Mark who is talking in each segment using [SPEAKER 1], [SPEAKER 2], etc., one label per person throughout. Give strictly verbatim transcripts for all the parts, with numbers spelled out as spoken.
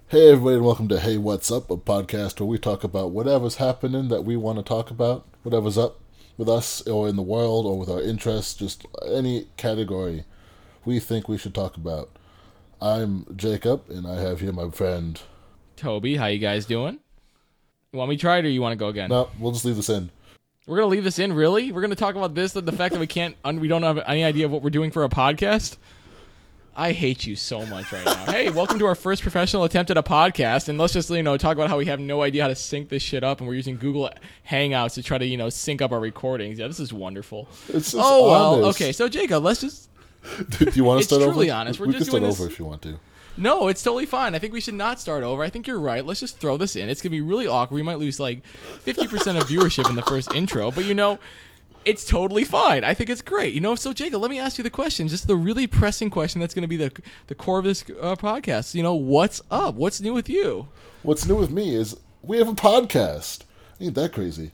[SPEAKER 1] Hey everybody and welcome to Hey What's Up, a podcast where we talk about whatever's happening that we want to talk about, whatever's up with us or in the world or with our interests, just any category we think we should talk about. I'm Jacob and I have here my friend
[SPEAKER 2] Toby. How you guys doing? You want me to try it or you want to go again?
[SPEAKER 1] No, we'll just leave this in.
[SPEAKER 2] We're going to leave this in, really? We're going to talk about this, the fact that we can't, we don't have any idea of what we're doing for a podcast? I hate you so much right now. Hey, welcome to our first professional attempt at a podcast, and let's just, you know, talk about how we have no idea how to sync this shit up, and we're using Google Hangouts to try to, you know, sync up our recordings. Yeah, this is wonderful.
[SPEAKER 1] It's just
[SPEAKER 2] oh, well,
[SPEAKER 1] honest.
[SPEAKER 2] Okay, so Jacob, let's just...
[SPEAKER 1] Do you want to
[SPEAKER 2] it's
[SPEAKER 1] start over?
[SPEAKER 2] It's truly honest. We're
[SPEAKER 1] we
[SPEAKER 2] just
[SPEAKER 1] can start
[SPEAKER 2] doing
[SPEAKER 1] over
[SPEAKER 2] this...
[SPEAKER 1] if you want to.
[SPEAKER 2] No, it's totally fine. I think we should not start over. I think you're right. Let's just throw this in. It's going to be really awkward. We might lose, like, fifty percent of viewership in the first intro, but, you know... It's totally fine. I think it's great. You know, so Jacob, let me ask you the question, just the really pressing question that's going to be the the core of this uh, podcast. You know, what's up? What's new with you?
[SPEAKER 1] What's new with me is we have a podcast. Ain't that crazy?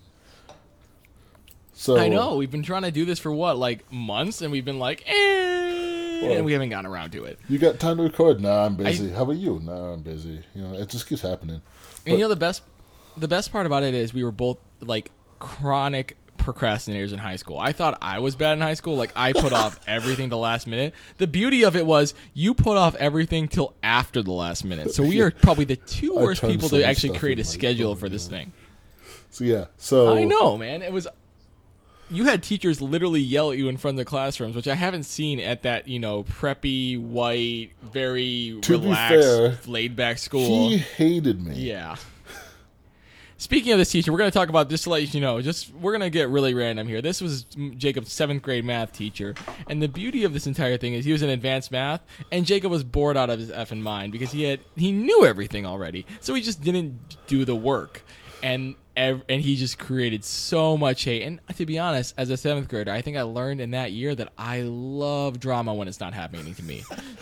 [SPEAKER 1] So
[SPEAKER 2] I know. We've been trying to do this for what, like months, and we've been like, eh,
[SPEAKER 1] well,
[SPEAKER 2] and we haven't gotten around to it.
[SPEAKER 1] You got time to record? Nah, I'm busy.
[SPEAKER 2] I,
[SPEAKER 1] How about you? Nah, I'm busy. You know, it just keeps happening.
[SPEAKER 2] And you know, the best, the best part about it is we were both like chronic procrastinators in high school. I thought I was bad in high school. Like, I put off everything the last minute. The beauty of it was you put off everything till after the last minute. So we are probably the two worst people to actually create a schedule for this thing.
[SPEAKER 1] So yeah, so
[SPEAKER 2] I know, man. It was you had teachers literally yell at you in front of the classrooms, which I haven't seen at that, you know, preppy, white, very
[SPEAKER 1] to
[SPEAKER 2] relaxed, laid back school.
[SPEAKER 1] He hated me.
[SPEAKER 2] Yeah. Speaking of this teacher, we're going to talk about, just to let you know, just we're going to get really random here. This was Jacob's seventh grade math teacher, and the beauty of this entire thing is he was in advanced math, and Jacob was bored out of his effing mind because he had he knew everything already, so he just didn't do the work, and ev- and he just created so much hate. And to be honest, as a seventh grader, I think I learned in that year that I love drama when it's not happening to me.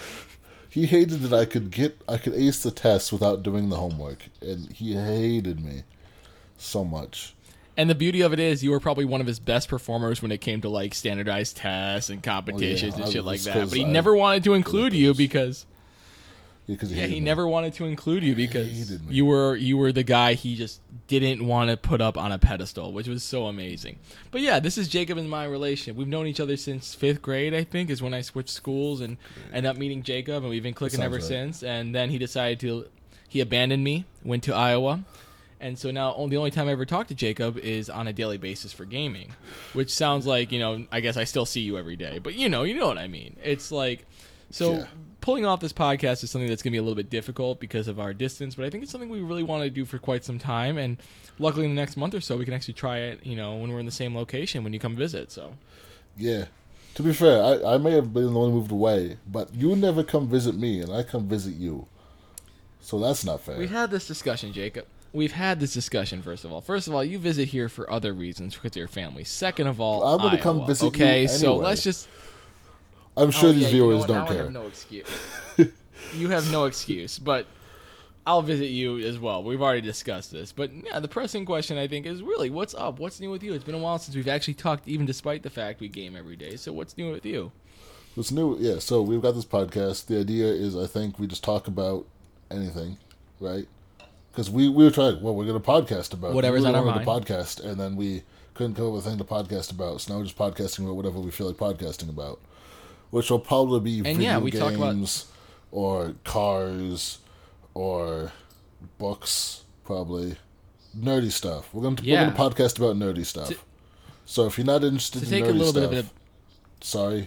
[SPEAKER 1] He hated that I could get I could ace the test without doing the homework, and he hated me so much.
[SPEAKER 2] And the beauty of it is you were probably one of his best performers when it came to like standardized tests and competitions oh, yeah. and shit like that. But he I, never wanted to include you because
[SPEAKER 1] yeah, he,
[SPEAKER 2] yeah, he
[SPEAKER 1] me.
[SPEAKER 2] never wanted to include you because you were you were the guy he just didn't want to put up on a pedestal, which was so amazing. But yeah, this is Jacob and my relationship. We've known each other since fifth grade, I think, is when I switched schools and ended up meeting Jacob, and we've been clicking ever right. since. And then he decided to he abandoned me, went to Iowa. And so now the only time I ever talk to Jacob is on a daily basis for gaming, which sounds like, you know, I guess I still see you every day. But, you know, you know what I mean. It's like, so yeah. Pulling off this podcast is something that's going to be a little bit difficult because of our distance. But I think it's something we really want to do for quite some time. And luckily in the next month or so, we can actually try it, you know, when we're in the same location when you come visit. So,
[SPEAKER 1] yeah. To be fair, I, I may have been the one who moved away, but you never come visit me and I come visit you. So that's not fair.
[SPEAKER 2] We had this discussion, Jacob. We've had this discussion, first of all. First of all, you visit here for other reasons, because of your family. Second of all, I'm going to come visit okay, you Okay, anyway. So let's just...
[SPEAKER 1] I'm sure
[SPEAKER 2] oh,
[SPEAKER 1] these
[SPEAKER 2] yeah,
[SPEAKER 1] viewers
[SPEAKER 2] you know
[SPEAKER 1] don't
[SPEAKER 2] now
[SPEAKER 1] care.
[SPEAKER 2] I have no excuse. You have no excuse, but I'll visit you as well. We've already discussed this. But yeah, the pressing question, I think, is really, what's up? What's new with you? It's been a while since we've actually talked, even despite the fact we game every day. So what's new with you?
[SPEAKER 1] What's new? Yeah, so we've got this podcast. The idea is, I think, we just talk about anything, right? Because we, we were trying, well, we're going to podcast about
[SPEAKER 2] whatever's
[SPEAKER 1] we
[SPEAKER 2] on our
[SPEAKER 1] mind.
[SPEAKER 2] mind.
[SPEAKER 1] Podcast, and then we couldn't come up with a thing to podcast about. So now we're just podcasting about whatever we feel like podcasting about, which will probably be
[SPEAKER 2] and
[SPEAKER 1] video
[SPEAKER 2] yeah, we
[SPEAKER 1] games
[SPEAKER 2] talk about...
[SPEAKER 1] or cars or books, probably nerdy stuff. We're going to
[SPEAKER 2] yeah.
[SPEAKER 1] we're going to podcast about nerdy stuff. To, so if you're not interested
[SPEAKER 2] to
[SPEAKER 1] in
[SPEAKER 2] take
[SPEAKER 1] nerdy
[SPEAKER 2] a little
[SPEAKER 1] stuff,
[SPEAKER 2] bit of a...
[SPEAKER 1] sorry,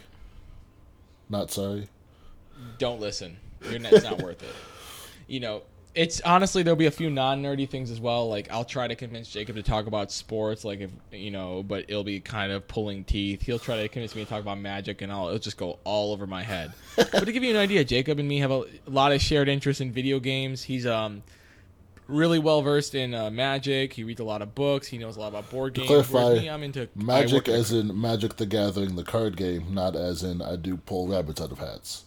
[SPEAKER 1] not sorry.
[SPEAKER 2] Don't listen. You're not, it's not worth it. You know. It's honestly, there'll be a few non-nerdy things as well. Like, I'll try to convince Jacob to talk about sports, like, if you know, but it'll be kind of pulling teeth. He'll try to convince me to talk about magic, and I'll it'll just go all over my head. But to give you an idea, Jacob and me have a, a lot of shared interests in video games. He's um really well versed in uh, Magic. He reads a lot of books. He knows a lot about board games.
[SPEAKER 1] To clarify,
[SPEAKER 2] me, I'm into
[SPEAKER 1] Magic as in Magic the Gathering, the card game, not as in I do pull rabbits out of hats.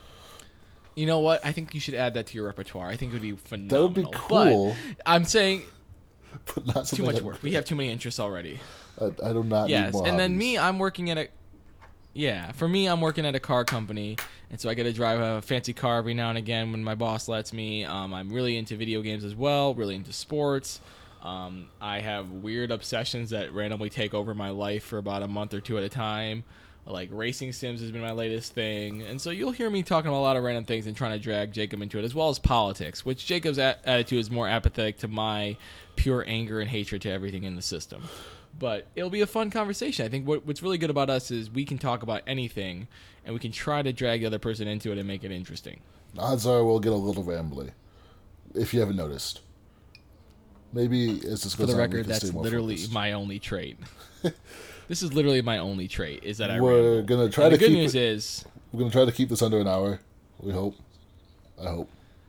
[SPEAKER 2] You know what? I think you should add that to your repertoire. I think it would be phenomenal.
[SPEAKER 1] That would be cool.
[SPEAKER 2] But I'm saying
[SPEAKER 1] but not
[SPEAKER 2] too much work. We have too many interests already.
[SPEAKER 1] I, I do not
[SPEAKER 2] yes.
[SPEAKER 1] need more
[SPEAKER 2] and then
[SPEAKER 1] hobbies.
[SPEAKER 2] me, I'm working at a... Yeah, for me, I'm working at a car company, And so I get to drive a fancy car every now and again when my boss lets me. Um, I'm really into video games as well, really into sports. Um, I have weird obsessions that randomly take over my life for about a month or two at a time. Like racing sims has been my latest thing. And so you'll hear me talking about a lot of random things and trying to drag Jacob into it, as well as politics, which Jacob's a- attitude is more apathetic to my pure anger and hatred to everything in the system. But it'll be a fun conversation. I think what, what's really good about us is we can talk about anything, and we can try to drag the other person into it and make it interesting.
[SPEAKER 1] Odds are we'll get a little rambly, if you haven't noticed. Maybe as this goes on,
[SPEAKER 2] For the
[SPEAKER 1] we
[SPEAKER 2] record,
[SPEAKER 1] can
[SPEAKER 2] that's
[SPEAKER 1] stay more
[SPEAKER 2] literally
[SPEAKER 1] focused.
[SPEAKER 2] my only trait. This is literally my only trait, is that I
[SPEAKER 1] We're
[SPEAKER 2] ramble.
[SPEAKER 1] gonna try
[SPEAKER 2] And
[SPEAKER 1] to
[SPEAKER 2] the good
[SPEAKER 1] keep
[SPEAKER 2] news
[SPEAKER 1] it-
[SPEAKER 2] is...
[SPEAKER 1] We're going to try to keep this under an hour. We hope. I hope.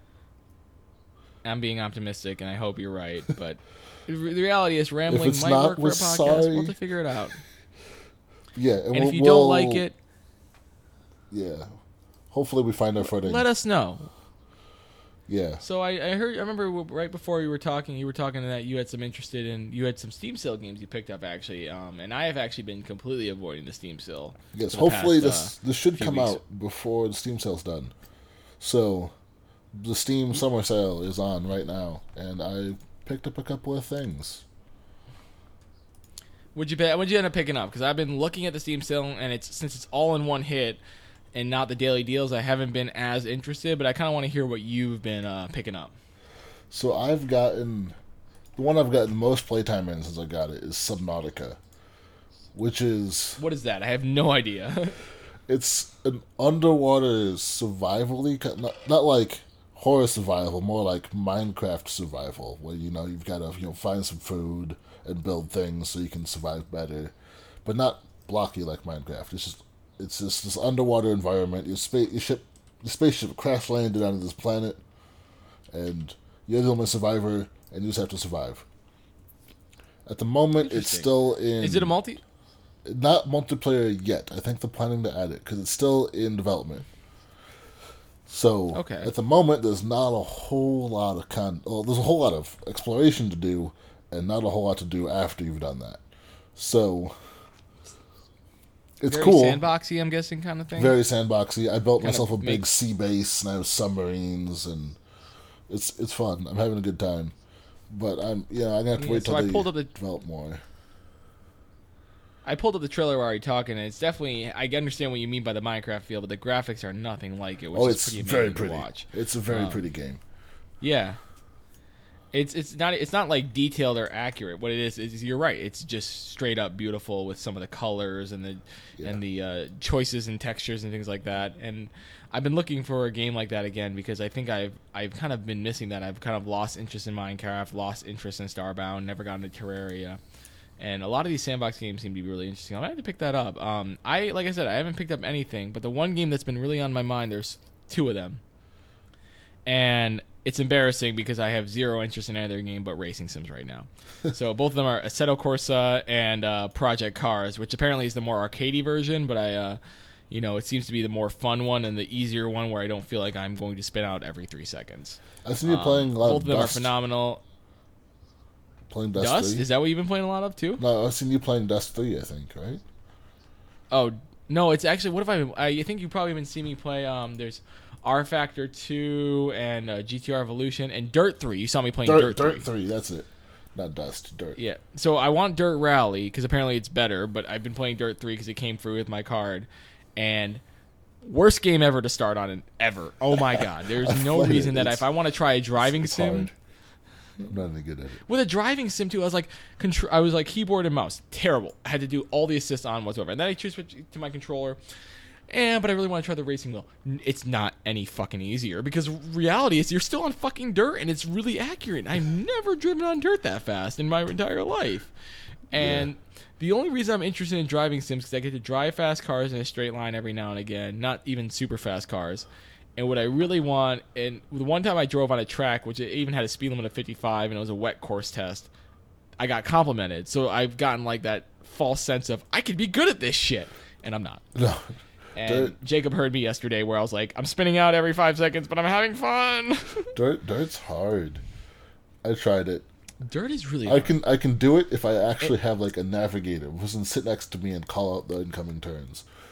[SPEAKER 2] I'm being optimistic, and I hope you're right, but the reality is rambling
[SPEAKER 1] it's
[SPEAKER 2] might
[SPEAKER 1] not,
[SPEAKER 2] work for a
[SPEAKER 1] we're
[SPEAKER 2] podcast.
[SPEAKER 1] sorry.
[SPEAKER 2] We'll have to figure it out.
[SPEAKER 1] Yeah. And,
[SPEAKER 2] And
[SPEAKER 1] we'll,
[SPEAKER 2] if you
[SPEAKER 1] we'll-
[SPEAKER 2] don't like it,
[SPEAKER 1] Yeah. Hopefully we find our footing.
[SPEAKER 2] let us know.
[SPEAKER 1] Yeah.
[SPEAKER 2] So I, I heard. I remember right before you were talking, you were talking that you had some interested in. You had some Steam sale games you picked up actually, um, and I have actually been completely avoiding the Steam sale.
[SPEAKER 1] Yes,
[SPEAKER 2] for the
[SPEAKER 1] hopefully
[SPEAKER 2] past,
[SPEAKER 1] this this should
[SPEAKER 2] few
[SPEAKER 1] come
[SPEAKER 2] weeks.
[SPEAKER 1] out before the Steam sale's done. So, the Steam summer sale is on right now, and I picked up a couple of things.
[SPEAKER 2] Would you pay, What'd you end up picking up? Because I've been looking at the Steam sale, and it's since it's all in one hit, and not the daily deals, I haven't been as interested. But I kind of want to hear what you've been uh, picking up.
[SPEAKER 1] So I've gotten the one I've gotten most playtime in since I got it is Subnautica, which is
[SPEAKER 2] What is that? I have no idea.
[SPEAKER 1] it's an underwater survival-y, ki- not not like horror survival, more like Minecraft survival, where you know you've got to you know find some food and build things so you can survive better, but not blocky like Minecraft. It's just it's just this underwater environment. Your space, your ship, your spaceship crash landed onto this planet, and you're the only survivor, and you just have to survive. At the moment, it's
[SPEAKER 2] Interesting.
[SPEAKER 1] still in.
[SPEAKER 2] Is it a multi?
[SPEAKER 1] Not multiplayer yet. I think they're planning to add it because it's still in development. So
[SPEAKER 2] Okay.
[SPEAKER 1] at the moment, there's not a whole lot of con. Well, there's a whole lot of exploration to do, and not a whole lot to do after you've done that. So it's
[SPEAKER 2] Very
[SPEAKER 1] cool.
[SPEAKER 2] sandboxy, I'm guessing, kind of thing.
[SPEAKER 1] Very sandboxy. I built
[SPEAKER 2] Kind of
[SPEAKER 1] myself a big
[SPEAKER 2] makes-
[SPEAKER 1] sea base, and I have submarines, and it's it's fun. I'm having a good time. But I'm yeah, I'm gonna have to
[SPEAKER 2] Yeah,
[SPEAKER 1] wait
[SPEAKER 2] so
[SPEAKER 1] till
[SPEAKER 2] I
[SPEAKER 1] they
[SPEAKER 2] pulled up the-
[SPEAKER 1] develop more.
[SPEAKER 2] I pulled up the trailer while you're talking, and it's definitely. I understand what you mean by the Minecraft feel, but the graphics are nothing like it, which
[SPEAKER 1] Oh,
[SPEAKER 2] is
[SPEAKER 1] it's
[SPEAKER 2] pretty amazing
[SPEAKER 1] very
[SPEAKER 2] to
[SPEAKER 1] pretty.
[SPEAKER 2] watch.
[SPEAKER 1] It's a very
[SPEAKER 2] Um,
[SPEAKER 1] pretty game.
[SPEAKER 2] Yeah, it's it's not it's not like detailed or accurate. What it is is you're right. It's just straight up beautiful with some of the colors and the
[SPEAKER 1] Yeah.
[SPEAKER 2] and the uh, choices and textures and things like that. And I've been looking for a game like that again because I think I've I've kind of been missing that. I've kind of lost interest in Minecraft, lost interest in Starbound, never gotten to Terraria. And a lot of these sandbox games seem to be really interesting. I might have to pick that up. Um, I like I said, I haven't picked up anything, but the one game that's been really on my mind, there's two of them, and it's embarrassing because I have zero interest in either game but racing sims right now. So both of them are Assetto Corsa and uh, Project Cars, which apparently is the more arcadey version, but I, uh, you know, it seems to be the more fun one and the easier one where I don't feel like I'm going to spin out every three seconds.
[SPEAKER 1] I see you
[SPEAKER 2] Um,
[SPEAKER 1] playing a lot
[SPEAKER 2] both
[SPEAKER 1] of
[SPEAKER 2] of them
[SPEAKER 1] Dust.
[SPEAKER 2] are phenomenal.
[SPEAKER 1] Playing Dust,
[SPEAKER 2] Dust?
[SPEAKER 1] three.
[SPEAKER 2] Is that what you've been playing a lot of too?
[SPEAKER 1] No, I've seen you playing Dust three, I think, right?
[SPEAKER 2] Oh no, it's actually what have I been? I think you probably been seeing me play. Um, there's R Factor two and uh, G T R Evolution and Dirt three. You saw me playing
[SPEAKER 1] Dirt,
[SPEAKER 2] Dirt,
[SPEAKER 1] Dirt
[SPEAKER 2] three.
[SPEAKER 1] three, that's it. Not Dust, Dirt.
[SPEAKER 2] Yeah. So I want Dirt Rally because apparently it's better, but I've been playing Dirt three because it came through with my card, and worst game ever to start on it ever. Oh my god, there's
[SPEAKER 1] I've
[SPEAKER 2] no
[SPEAKER 1] played
[SPEAKER 2] reason
[SPEAKER 1] it.
[SPEAKER 2] that
[SPEAKER 1] It's-
[SPEAKER 2] if I want to try a driving
[SPEAKER 1] It's
[SPEAKER 2] sim.
[SPEAKER 1] hard. I'm not any good at it.
[SPEAKER 2] With a driving sim too, I was like, contr- I was like keyboard and mouse, terrible. I had to do all the assists on whatsoever, and then I choose switch to my controller. And but I really want to try the racing wheel. N- It's not any fucking easier because reality is you're still on fucking dirt and it's really accurate. I've never driven on dirt that fast in my entire life, and the only reason I'm interested in driving sims is because I get to drive fast cars in a straight line every now and again, not even super fast cars. And what I really want, and the one time I drove on a track, which it even had a speed limit of fifty-five, and it was a wet course test, I got complimented. So I've gotten like that false sense of I could be good at this shit, and I'm not.
[SPEAKER 1] No.
[SPEAKER 2] And
[SPEAKER 1] Dirt-
[SPEAKER 2] Jacob heard me yesterday where I was like, I'm spinning out every five seconds, but I'm having fun.
[SPEAKER 1] Dirt, Dirt's hard. I tried it.
[SPEAKER 2] Dirt is really
[SPEAKER 1] I
[SPEAKER 2] hard.
[SPEAKER 1] can I can do it if I actually have like a navigator who can sit next to me and call out the incoming turns.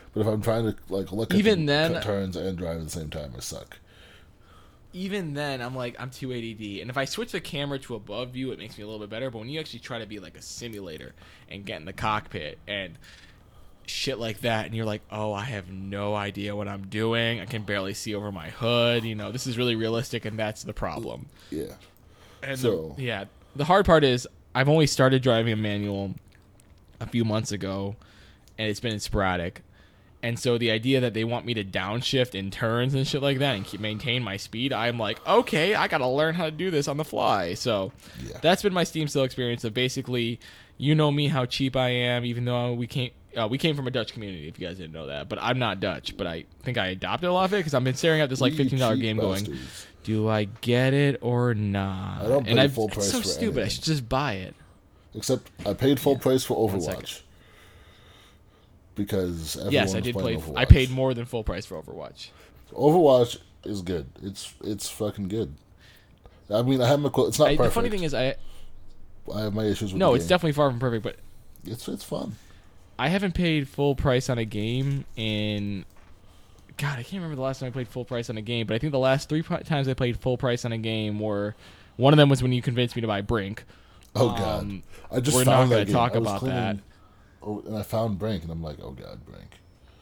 [SPEAKER 1] But if I'm trying to like look at
[SPEAKER 2] even
[SPEAKER 1] the
[SPEAKER 2] then,
[SPEAKER 1] turns and drive at the same time, I suck.
[SPEAKER 2] Even then, I'm like, I'm too A D D. And if I switch the camera to above view, it makes me a little bit better. But when you actually try to be like a simulator and get in the cockpit and shit like that, and you're like, oh, I have no idea what I'm doing. I can barely see over my hood. You know, this is really realistic, and that's the problem.
[SPEAKER 1] Yeah.
[SPEAKER 2] And
[SPEAKER 1] so
[SPEAKER 2] the, yeah, the hard part is I've only started driving a manual a few months ago, and it's been sporadic. And so the idea that they want me to downshift in turns and shit like that and keep maintain my speed, I'm like, okay, I got to learn how to do this on the fly. So
[SPEAKER 1] yeah.
[SPEAKER 2] that's been my Steam Still experience of basically, you know me, how cheap I am, even though we came uh, we came from a Dutch community, if you guys didn't know that. But I'm not Dutch, but I think I adopted a lot of it because I've been staring at this like fifteen dollars game
[SPEAKER 1] bastards.
[SPEAKER 2] going, do I get it or not?
[SPEAKER 1] I don't pay
[SPEAKER 2] and I've,
[SPEAKER 1] full price
[SPEAKER 2] it's so
[SPEAKER 1] for
[SPEAKER 2] stupid.
[SPEAKER 1] anything.
[SPEAKER 2] I should just buy it.
[SPEAKER 1] Except I paid full
[SPEAKER 2] Yeah.
[SPEAKER 1] price for
[SPEAKER 2] One second.
[SPEAKER 1] Overwatch. Because everyone
[SPEAKER 2] Yes, I
[SPEAKER 1] was
[SPEAKER 2] did play.
[SPEAKER 1] playing Overwatch.
[SPEAKER 2] I paid more than full price for Overwatch.
[SPEAKER 1] Overwatch is good. It's it's fucking good. I mean, I have my. It's not
[SPEAKER 2] I,
[SPEAKER 1] perfect.
[SPEAKER 2] the funny thing is, I
[SPEAKER 1] I have my issues with
[SPEAKER 2] no,
[SPEAKER 1] the
[SPEAKER 2] it's
[SPEAKER 1] game.
[SPEAKER 2] definitely far from perfect, but
[SPEAKER 1] It's it's fun.
[SPEAKER 2] I haven't paid full price on a game in. God, I can't remember the last time I played full price on a game, but I think the last three pri- times I played full price on a game were. One of them was when you convinced me to buy Brink.
[SPEAKER 1] Oh god,
[SPEAKER 2] Um,
[SPEAKER 1] I just
[SPEAKER 2] we're
[SPEAKER 1] found
[SPEAKER 2] not
[SPEAKER 1] that
[SPEAKER 2] gonna
[SPEAKER 1] game.
[SPEAKER 2] talk
[SPEAKER 1] I was
[SPEAKER 2] about
[SPEAKER 1] cleaning,
[SPEAKER 2] that.
[SPEAKER 1] Oh, and I found Brink, and I'm like, oh god, Brink.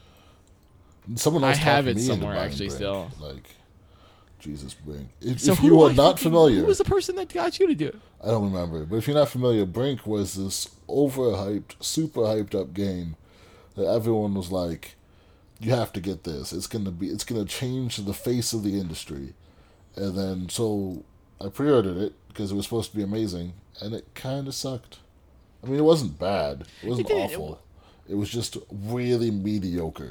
[SPEAKER 1] And someone else
[SPEAKER 2] I have
[SPEAKER 1] talked
[SPEAKER 2] it
[SPEAKER 1] me
[SPEAKER 2] somewhere,
[SPEAKER 1] into buying
[SPEAKER 2] actually,
[SPEAKER 1] Brink.
[SPEAKER 2] still.
[SPEAKER 1] Like, Jesus, Brink. If,
[SPEAKER 2] So
[SPEAKER 1] if
[SPEAKER 2] who
[SPEAKER 1] you
[SPEAKER 2] do
[SPEAKER 1] are
[SPEAKER 2] I
[SPEAKER 1] not
[SPEAKER 2] fucking-
[SPEAKER 1] familiar,
[SPEAKER 2] who was the person that got you to do it?
[SPEAKER 1] I don't remember. But if you're not familiar, Brink was this overhyped, super hyped up game that everyone was like, "You have to get this. It's gonna be. It's gonna change the face of the industry." And then so I pre-ordered it because it was supposed to be amazing, and it kind of sucked. I mean, it wasn't bad. It wasn't
[SPEAKER 2] It didn't-
[SPEAKER 1] awful. It was just really mediocre.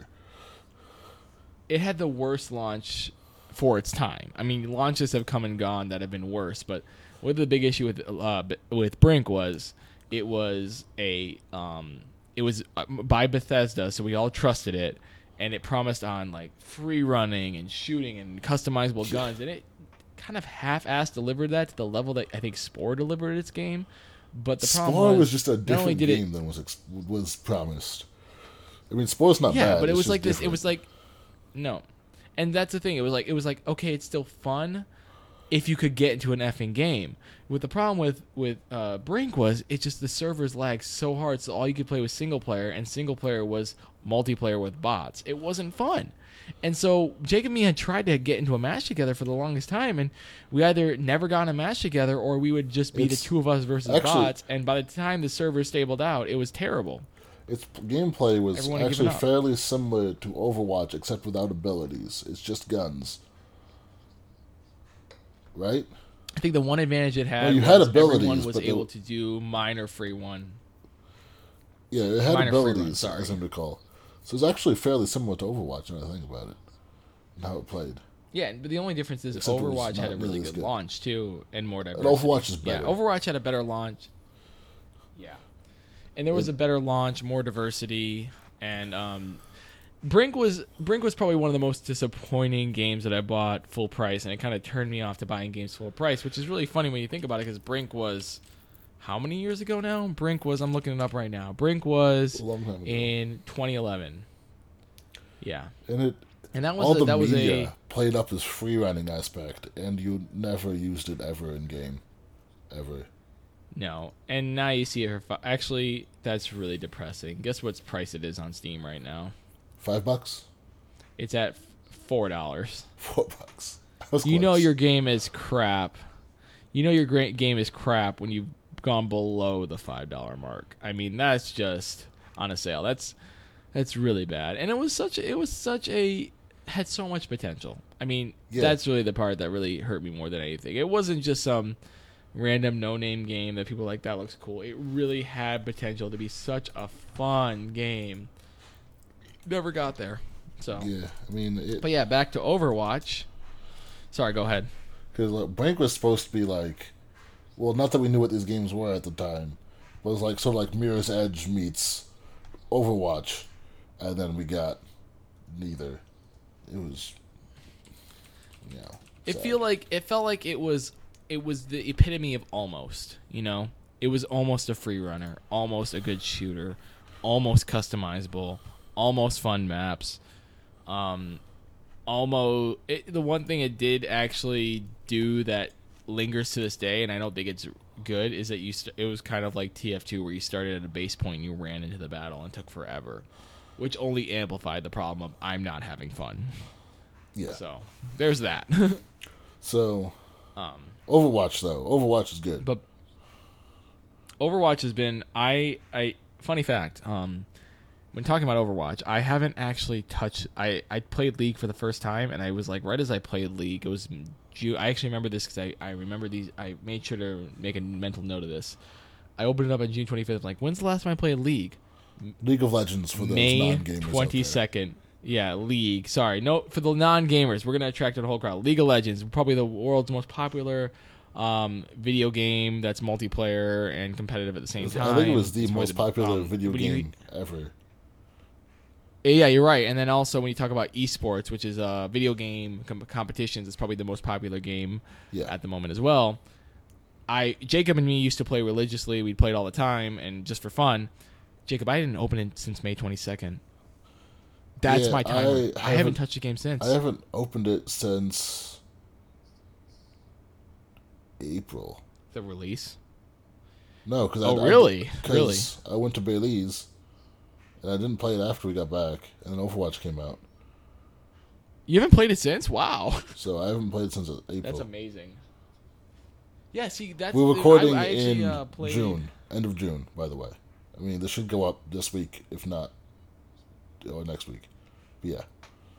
[SPEAKER 2] It had the worst launch for its time. I mean, launches have come and gone that have been worse, but what the big issue with uh, with Brink was it was a um, it was by Bethesda, so we all trusted it, and it promised on like free running and shooting and customizable guns, and it kind of half-assed delivered that to the level that I think Spore delivered its game. But the problem
[SPEAKER 1] Spore
[SPEAKER 2] was,
[SPEAKER 1] was just a
[SPEAKER 2] not only
[SPEAKER 1] different
[SPEAKER 2] did
[SPEAKER 1] game
[SPEAKER 2] it,
[SPEAKER 1] than was ex- was promised. I mean, Spore's not
[SPEAKER 2] yeah,
[SPEAKER 1] bad.
[SPEAKER 2] but it
[SPEAKER 1] it's
[SPEAKER 2] was
[SPEAKER 1] just
[SPEAKER 2] like this. It
[SPEAKER 1] different.
[SPEAKER 2] was like no, and that's the thing. It was like it was like okay, it's still fun if you could get into an effing game. With the problem with with uh, Brink was it just the servers lagged so hard, so all you could play was single player, and single player was multiplayer with bots. It wasn't fun. And so Jake and me had tried to get into a match together for the longest time, and we either never got in a match together or we would just be
[SPEAKER 1] It's-
[SPEAKER 2] the two of us versus
[SPEAKER 1] actually-
[SPEAKER 2] bots. And by the time the server stabled out, it was terrible.
[SPEAKER 1] Its gameplay was
[SPEAKER 2] Everyone had
[SPEAKER 1] actually
[SPEAKER 2] given up.
[SPEAKER 1] fairly similar to Overwatch, except without abilities. It's just guns, right?
[SPEAKER 2] I think the one advantage it had
[SPEAKER 1] No, you
[SPEAKER 2] was
[SPEAKER 1] had abilities,
[SPEAKER 2] everyone was
[SPEAKER 1] but they-
[SPEAKER 2] able to do minor free one.
[SPEAKER 1] Yeah, it had
[SPEAKER 2] Minor free run,
[SPEAKER 1] abilities,
[SPEAKER 2] sorry.
[SPEAKER 1] as I recall. So it's actually fairly similar to Overwatch when I think about it, and how it played.
[SPEAKER 2] Yeah, but the only difference is
[SPEAKER 1] Except it was
[SPEAKER 2] Overwatch had
[SPEAKER 1] not
[SPEAKER 2] a really
[SPEAKER 1] nearly as
[SPEAKER 2] good
[SPEAKER 1] good.
[SPEAKER 2] launch too, and more
[SPEAKER 1] And
[SPEAKER 2] diversity.
[SPEAKER 1] Overwatch is
[SPEAKER 2] Yeah,
[SPEAKER 1] better.
[SPEAKER 2] Overwatch had a better launch. Yeah, and there was
[SPEAKER 1] It-
[SPEAKER 2] a better launch, more diversity, and um, Brink was Brink was probably one of the most disappointing games that I bought full price, and it kind of turned me off to buying games full price, which is really funny when you think about it, because Brink was how many years ago now? Brink was I'm looking it up right now. Brink was
[SPEAKER 1] A long time ago.
[SPEAKER 2] in twenty eleven. Yeah,
[SPEAKER 1] And it
[SPEAKER 2] and that was
[SPEAKER 1] all
[SPEAKER 2] a,
[SPEAKER 1] the
[SPEAKER 2] that was
[SPEAKER 1] media
[SPEAKER 2] a
[SPEAKER 1] played up this free running aspect, and you never used it ever in game, ever.
[SPEAKER 2] no. And now you see it for fi- actually that's really depressing. Guess what's price it is on Steam right now?
[SPEAKER 1] Five bucks,
[SPEAKER 2] It's at four dollars.
[SPEAKER 1] four bucks. I was
[SPEAKER 2] You know
[SPEAKER 1] close.
[SPEAKER 2] your game is crap. You know your great game is crap when you've gone below the five dollar mark. I mean, that's just on a sale. That's that's really bad. And it was such a, it was such a had so much potential. I mean,
[SPEAKER 1] Yeah.
[SPEAKER 2] that's really the part that really hurt me more than anything. It wasn't just some random no-name game that people were like that looks cool. It really had potential to be such a fun game. Never got there. So,
[SPEAKER 1] Yeah, I mean, it,
[SPEAKER 2] but yeah, back to Overwatch. Sorry, go ahead.
[SPEAKER 1] because like, Brink was supposed to be like, well, not that we knew what these games were at the time, but it was like sort of like Mirror's Edge meets Overwatch, and then we got neither. It was, you know,
[SPEAKER 2] It
[SPEAKER 1] sad.
[SPEAKER 2] feel like it felt like it was it was the epitome of almost, you know? It was almost a free runner, almost a good shooter, almost customizable, almost fun maps. Um, almost it, the one thing it did actually do that lingers to this day, and I don't think it's good, is that you st- it was kind of like T F two where you started at a base point and you ran into the battle and took forever, which only amplified the problem of I'm not having fun.
[SPEAKER 1] Yeah.
[SPEAKER 2] So there's that.
[SPEAKER 1] So,
[SPEAKER 2] um,
[SPEAKER 1] Overwatch though, Overwatch is good.
[SPEAKER 2] But Overwatch has been I I funny fact. Um, when talking about Overwatch, I haven't actually touched. I I played League for the first time, and I was like, right as I played League, it was June. I actually remember this because I I remember these. I made sure to make a mental note of this. I opened it up on June twenty-fifth. Like, when's the last time I played League?
[SPEAKER 1] League of Legends for those
[SPEAKER 2] May
[SPEAKER 1] non-gamers. May
[SPEAKER 2] twenty-second. Yeah, League. Sorry, no, for the non-gamers, we're gonna attract a whole crowd. League of Legends, probably the world's most popular um, video game that's multiplayer and competitive at the same time.
[SPEAKER 1] I think it was the
[SPEAKER 2] it's
[SPEAKER 1] most
[SPEAKER 2] the,
[SPEAKER 1] popular
[SPEAKER 2] um,
[SPEAKER 1] video game
[SPEAKER 2] you,
[SPEAKER 1] ever.
[SPEAKER 2] Yeah, you're right. And then also when you talk about esports, which is uh, video game com- competitions, it's probably the most popular game
[SPEAKER 1] yeah.
[SPEAKER 2] at the moment as well. I Jacob and me used to play religiously. We'd play it all the time and just for fun. Jacob, I didn't open it since May twenty-second. That's
[SPEAKER 1] yeah,
[SPEAKER 2] my time. I, I haven't, haven't touched the game since.
[SPEAKER 1] I haven't opened it since April.
[SPEAKER 2] The release?
[SPEAKER 1] No, because
[SPEAKER 2] oh
[SPEAKER 1] I,
[SPEAKER 2] really,
[SPEAKER 1] I,
[SPEAKER 2] really.
[SPEAKER 1] I went to Belize, and I didn't play it after we got back, and then Overwatch came out.
[SPEAKER 2] You haven't played it since? Wow.
[SPEAKER 1] So I haven't played it since April.
[SPEAKER 2] That's amazing. Yeah, see, that's
[SPEAKER 1] we're recording
[SPEAKER 2] I, I actually,
[SPEAKER 1] in
[SPEAKER 2] uh, played...
[SPEAKER 1] June, end of June, by the way. I mean, this should go up this week, if not, or next week. But yeah.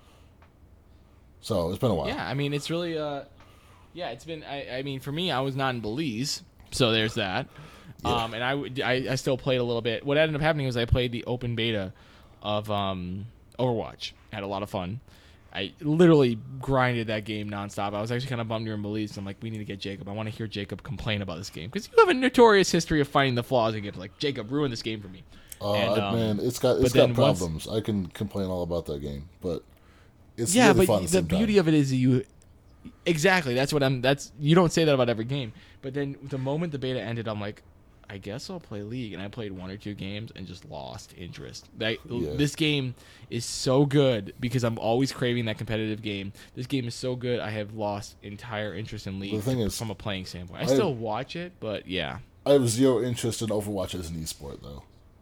[SPEAKER 1] So it's been a while.
[SPEAKER 2] Yeah, I mean, it's really, uh, yeah, it's been. I, I mean, for me, I was not in Belize, so there's that. Yeah. Um, and I, I, I still played a little bit. What ended up happening was I played the open beta of um, Overwatch. I had a lot of fun. I literally grinded that game nonstop. I was actually kind of bummed you're in Belize. So I'm like, we need to get Jacob. I want to hear Jacob complain about this game because you have a notorious history of finding the flaws in games. Like, Jacob ruined this game for me.
[SPEAKER 1] Uh,
[SPEAKER 2] and, um,
[SPEAKER 1] man, it's got it's got problems. Once, I can complain all about that game, but it's
[SPEAKER 2] yeah,
[SPEAKER 1] really
[SPEAKER 2] but
[SPEAKER 1] fun at
[SPEAKER 2] the
[SPEAKER 1] the
[SPEAKER 2] beauty
[SPEAKER 1] time.
[SPEAKER 2] of it is you exactly. That's what I'm. That's you don't say that about every game. But then the moment the beta ended, I'm like, I guess I'll play League, and I played one or two games and just lost interest. That, yeah. This game is so good because I'm always craving that competitive game. This game is so good, I have lost entire interest in League
[SPEAKER 1] the thing is,
[SPEAKER 2] from a playing standpoint. I,
[SPEAKER 1] I
[SPEAKER 2] still watch it, but yeah.
[SPEAKER 1] I have zero interest in Overwatch as an esport, though.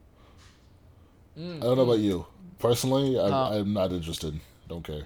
[SPEAKER 1] Mm, I don't know about you. Personally, I'm, uh, I'm not interested. Don't care.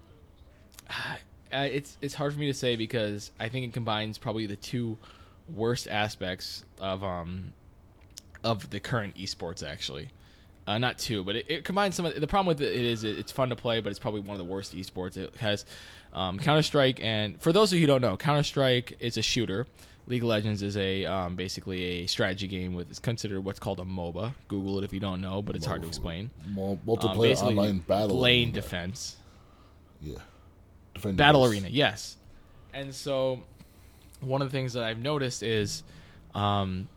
[SPEAKER 2] Uh, it's it's hard for me to say because I think it combines probably the two worst aspects of um of the current esports actually. Uh, not two, but it, it combines some of the problem with it is it's fun to play, but it's probably one of the worst esports. It has um, Counter-Strike, and for those of you who don't know, Counter-Strike is a shooter. League of Legends is a um, basically a strategy game with it's considered what's called a MOBA. Google it if you don't know, but it's hard to explain.
[SPEAKER 1] Multiplayer um, online battle
[SPEAKER 2] lane defense.
[SPEAKER 1] Yeah,
[SPEAKER 2] Defend battle defense. Arena. Yes, and so one of the things that I've noticed is, um,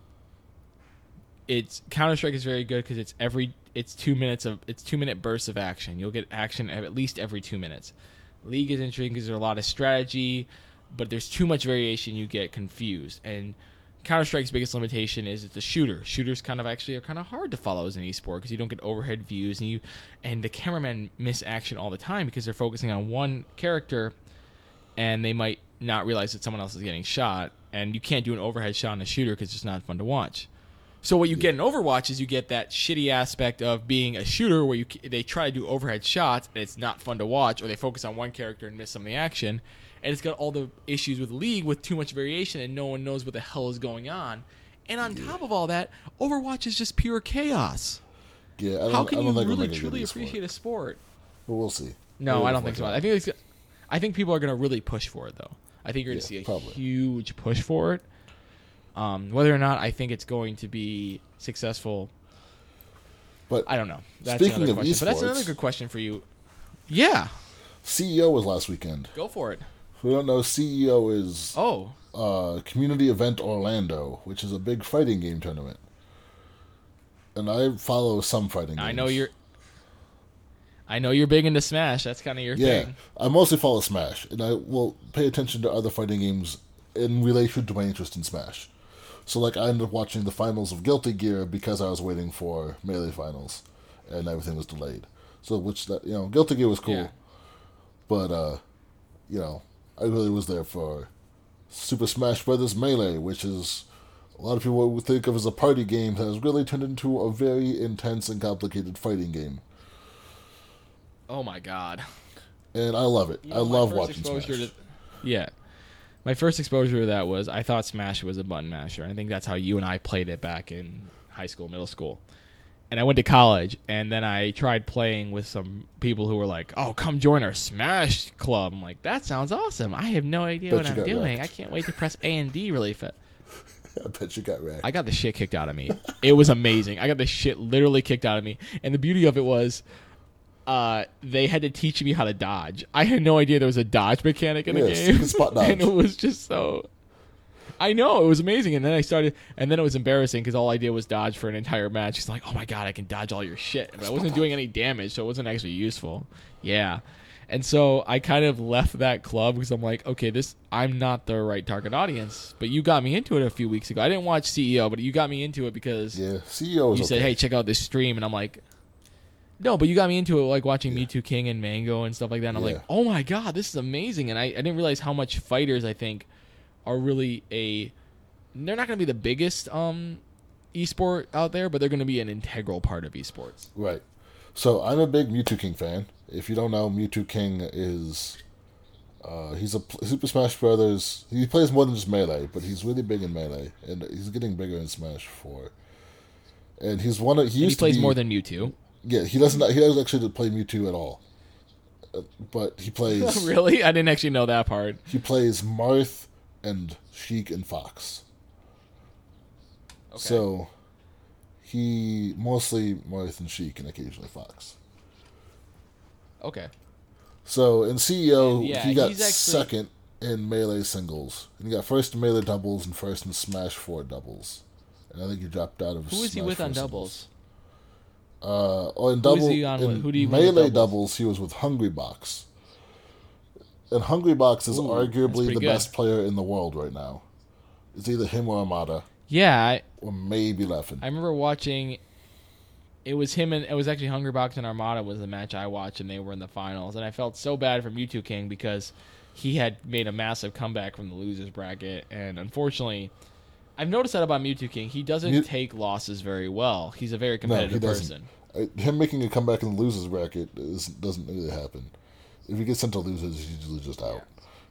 [SPEAKER 2] it's Counter-Strike is very good because it's every it's two minutes of it's two minute bursts of action. You'll get action at least every two minutes. League is interesting because there's a lot of strategy. But there's too much variation, you get confused. And Counter-Strike's biggest limitation is it's a shooter. Shooters kind of actually are kind of hard to follow as an esport because you don't get overhead views, and you and the cameramen miss action all the time because they're focusing on one character, and they might not realize that someone else is getting shot, and you can't do an overhead shot on a shooter because it's just not fun to watch. So what you get in Overwatch is you get that shitty aspect of being a shooter where you they try to do overhead shots, and it's not fun to watch, or they focus on one character and miss some of the action. And it's got all the issues with League with too much variation and no one knows what the hell is going on. And on yeah. top of all that, Overwatch is just pure chaos.
[SPEAKER 1] Yeah, I don't,
[SPEAKER 2] How can
[SPEAKER 1] I don't
[SPEAKER 2] you
[SPEAKER 1] think
[SPEAKER 2] really truly appreciate a sport?
[SPEAKER 1] Well, we'll see.
[SPEAKER 2] No,
[SPEAKER 1] we'll
[SPEAKER 2] I don't think so. I think it's, I think people are going to really push for it, though. I think you're going to
[SPEAKER 1] yeah,
[SPEAKER 2] see a
[SPEAKER 1] probably.
[SPEAKER 2] huge push for it. Um, whether or not I think it's going to be successful,
[SPEAKER 1] but
[SPEAKER 2] I don't know. That's
[SPEAKER 1] speaking
[SPEAKER 2] another
[SPEAKER 1] of
[SPEAKER 2] question.
[SPEAKER 1] esports,
[SPEAKER 2] but that's another good question for you. Yeah.
[SPEAKER 1] C E O was last weekend.
[SPEAKER 2] Go for it.
[SPEAKER 1] If we don't know, C E O is
[SPEAKER 2] oh
[SPEAKER 1] uh, Community Event Orlando, which is a big fighting game tournament. And I follow some fighting games.
[SPEAKER 2] I know you're I know you're big into Smash. That's kind of your
[SPEAKER 1] yeah,
[SPEAKER 2] thing.
[SPEAKER 1] I mostly follow Smash, and I will pay attention to other fighting games in relation to my interest in Smash. So, like, I ended up watching the finals of Guilty Gear because I was waiting for Melee Finals, and everything was delayed. So which that you know, Guilty Gear was cool,
[SPEAKER 2] Yeah.
[SPEAKER 1] but uh, you know, I really was there for Super Smash Brothers Melee, which is a lot of people would think of as a party game, has really turned into a very intense and complicated fighting game.
[SPEAKER 2] Oh my god.
[SPEAKER 1] And I love it.
[SPEAKER 2] You
[SPEAKER 1] I
[SPEAKER 2] know,
[SPEAKER 1] love
[SPEAKER 2] my first
[SPEAKER 1] watching Smash.
[SPEAKER 2] exposure to- Yeah. My first exposure to that was I thought Smash was a button masher. I think that's how you and I played it back in high school, middle school. And I went to college, and then I tried playing with some people who were like, "Oh, come join our Smash club." I'm like, "That sounds awesome. I have no idea
[SPEAKER 1] Bet
[SPEAKER 2] what
[SPEAKER 1] you
[SPEAKER 2] I'm
[SPEAKER 1] got
[SPEAKER 2] doing.
[SPEAKER 1] wrecked.
[SPEAKER 2] I can't wait to press A and D really fast."
[SPEAKER 1] I bet you got wrecked.
[SPEAKER 2] I got the shit kicked out of me. It was amazing. I got the shit literally kicked out of me. And the beauty of it was uh, they had to teach me how to dodge. I had no idea there was a dodge mechanic in the
[SPEAKER 1] Yes,
[SPEAKER 2] game.
[SPEAKER 1] you can spot dodge.
[SPEAKER 2] And it was just so... I know, it was amazing. And then I started... And then it was embarrassing because all I did was dodge for an entire match. It's like, oh my god, I can dodge all your shit. But I wasn't doing any damage, so it wasn't actually useful. Yeah. And so I kind of left that club because I'm like, okay, this I'm not the right target audience. But you got me into it a few weeks ago. I didn't watch C E O, but you got me into it because
[SPEAKER 1] Yeah, C E O is
[SPEAKER 2] you
[SPEAKER 1] okay.
[SPEAKER 2] said, hey, check out this stream. And I'm like, no, but you got me into it like watching Mewtwo King and Mango and stuff like that. And I'm
[SPEAKER 1] Yeah.
[SPEAKER 2] like, oh my God, this is amazing. And I, I didn't realize how much fighters, I think, are really a... They're not going to be the biggest um, esport out there, but they're going to be an integral part of esports.
[SPEAKER 1] Right. So I'm a big Mewtwo King fan. If you don't know, Mewtwo King is uh, he's a Super Smash Brothers. He plays more than just Melee, but he's really big in Melee, and he's getting bigger in Smash Four. And he's one of he
[SPEAKER 2] And
[SPEAKER 1] used
[SPEAKER 2] he plays
[SPEAKER 1] to be,
[SPEAKER 2] more than Mewtwo.
[SPEAKER 1] Yeah, he doesn't. He doesn't actually play Mewtwo at all. Uh, but he plays.
[SPEAKER 2] Really? I didn't actually know that part.
[SPEAKER 1] He plays Marth and Sheik and Fox.
[SPEAKER 2] Okay.
[SPEAKER 1] So he mostly Marth and Sheik and occasionally Fox.
[SPEAKER 2] Okay.
[SPEAKER 1] So in C E O,
[SPEAKER 2] And, yeah,
[SPEAKER 1] he got
[SPEAKER 2] he's actually-
[SPEAKER 1] second in Melee singles. And he got first in Melee doubles and first in Smash Four doubles. And I think he dropped out of
[SPEAKER 2] Who is he
[SPEAKER 1] Smash
[SPEAKER 2] with
[SPEAKER 1] four
[SPEAKER 2] on
[SPEAKER 1] singles.
[SPEAKER 2] doubles?
[SPEAKER 1] Uh, oh, in
[SPEAKER 2] Who
[SPEAKER 1] double,
[SPEAKER 2] is he on
[SPEAKER 1] in
[SPEAKER 2] with? Who do you win with
[SPEAKER 1] Melee
[SPEAKER 2] doubles?
[SPEAKER 1] doubles, he was with Hungrybox. And Hungrybox is
[SPEAKER 2] Ooh, that's
[SPEAKER 1] arguably
[SPEAKER 2] pretty
[SPEAKER 1] the
[SPEAKER 2] good.
[SPEAKER 1] best player in the world right now. It's either him or Amada,
[SPEAKER 2] Yeah, I,
[SPEAKER 1] or maybe Leffen.
[SPEAKER 2] I remember watching. It was him and it was actually Hungrybox and Armada was the match I watched, and they were in the finals. And I felt so bad for Mewtwo King because he had made a massive comeback from the losers bracket, and unfortunately, I've noticed that about Mewtwo King. He doesn't
[SPEAKER 1] Mew-
[SPEAKER 2] take losses very well. He's a very
[SPEAKER 1] No,
[SPEAKER 2] competitive
[SPEAKER 1] he doesn't.
[SPEAKER 2] person.
[SPEAKER 1] Uh, Him making a comeback in the losers bracket is, doesn't really happen. If he gets sent to losers, he's usually just out.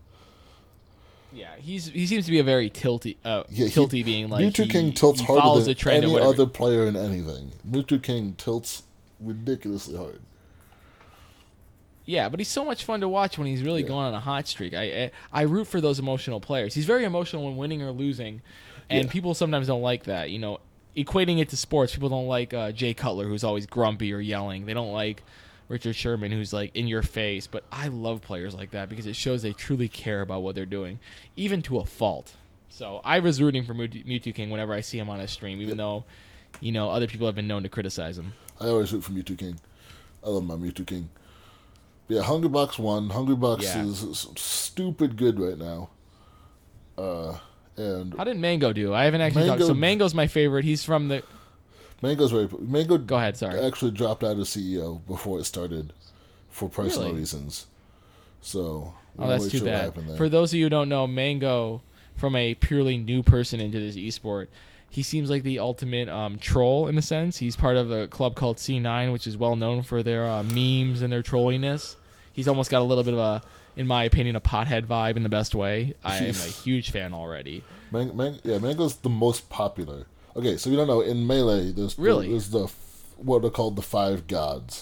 [SPEAKER 2] Yeah, he's he seems to be a very tilty, uh,
[SPEAKER 1] Yeah, he-
[SPEAKER 2] tilty being like
[SPEAKER 1] Mewtwo
[SPEAKER 2] he,
[SPEAKER 1] King tilts
[SPEAKER 2] he
[SPEAKER 1] harder
[SPEAKER 2] follows
[SPEAKER 1] than
[SPEAKER 2] the trend of
[SPEAKER 1] any
[SPEAKER 2] whatever.
[SPEAKER 1] other player in anything. Mewtwo King tilts ridiculously hard.
[SPEAKER 2] Yeah, but he's so much fun to watch when he's really
[SPEAKER 1] Yeah.
[SPEAKER 2] going on a hot streak. I, I I root for those emotional players. He's very emotional when winning or losing, and
[SPEAKER 1] Yeah.
[SPEAKER 2] people sometimes don't like that. You know, equating it to sports, people don't like uh, Jay Cutler, who's always grumpy or yelling. They don't like Richard Sherman, who's like in your face. But I love players like that because it shows they truly care about what they're doing, even to a fault. So I was rooting for Mew- Mewtwo King whenever I see him on a stream, even though, you know, other people have been known to criticize him.
[SPEAKER 1] I always root for Mewtwo King. I love my Mewtwo King. Yeah, Hungrybox won. Hungrybox
[SPEAKER 2] Yeah.
[SPEAKER 1] is s- stupid good right now. Uh, and
[SPEAKER 2] How did Mango do? I haven't actually talked.
[SPEAKER 1] Mango-
[SPEAKER 2] So Mango's my favorite. He's from the.
[SPEAKER 1] Mango's very Mango.
[SPEAKER 2] Go ahead. Sorry.
[SPEAKER 1] Actually dropped out of C E O before it started, for personal
[SPEAKER 2] Really?
[SPEAKER 1] reasons. So we're
[SPEAKER 2] Oh,
[SPEAKER 1] not
[SPEAKER 2] that's
[SPEAKER 1] really
[SPEAKER 2] too
[SPEAKER 1] sure what
[SPEAKER 2] bad.
[SPEAKER 1] happened there.
[SPEAKER 2] For those of you who don't know, Mango, from a purely new person into this esport, he seems like the ultimate um, troll in a sense. He's part of a club called C nine, which is well known for their uh, memes and their trolliness. He's almost got a little bit of a, in my opinion, a pothead vibe in the best way. I am a huge fan already.
[SPEAKER 1] Man, man, yeah, Mango's the most popular. Okay, so you don't know in Melee, there's
[SPEAKER 2] Really?
[SPEAKER 1] there's the f- what are called the five gods,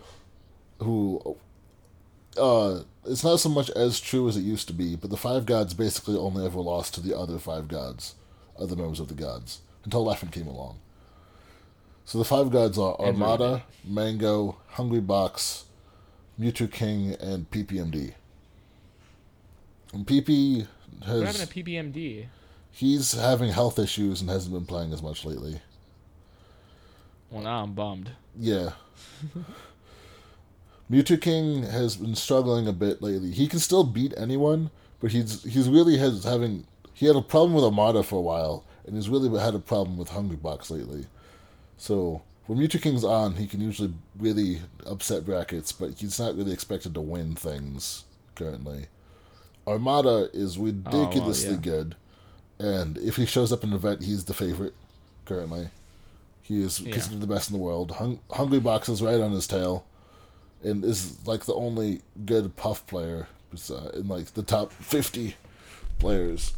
[SPEAKER 1] who, uh, it's not so much as true as it used to be, but the five gods basically only ever lost to the other five gods, other members of the gods, until Leffen came along. So the five gods are
[SPEAKER 2] And
[SPEAKER 1] Armada, Mango, Hungrybox, Mewtwo King, and P P M D. And P P has
[SPEAKER 2] What happened to P B M D?
[SPEAKER 1] he's having health issues and hasn't been playing as much lately.
[SPEAKER 2] Well, now I'm bummed.
[SPEAKER 1] Yeah. Mewtwo King has been struggling a bit lately. He can still beat anyone, but he's he's really has having he had a problem with Armada for a while, and he's really had a problem with Hungrybox lately. So when Mewtwo King's on, he can usually really upset brackets, but he's not really expected to win things currently. Armada is ridiculously oh, well, yeah. good, and if he shows up in an event, he's the favorite currently. He is yeah. considered the best in the world. Hung- Hungry Box is right on his tail, and is like the only good Puff player uh, in like the top fifty players.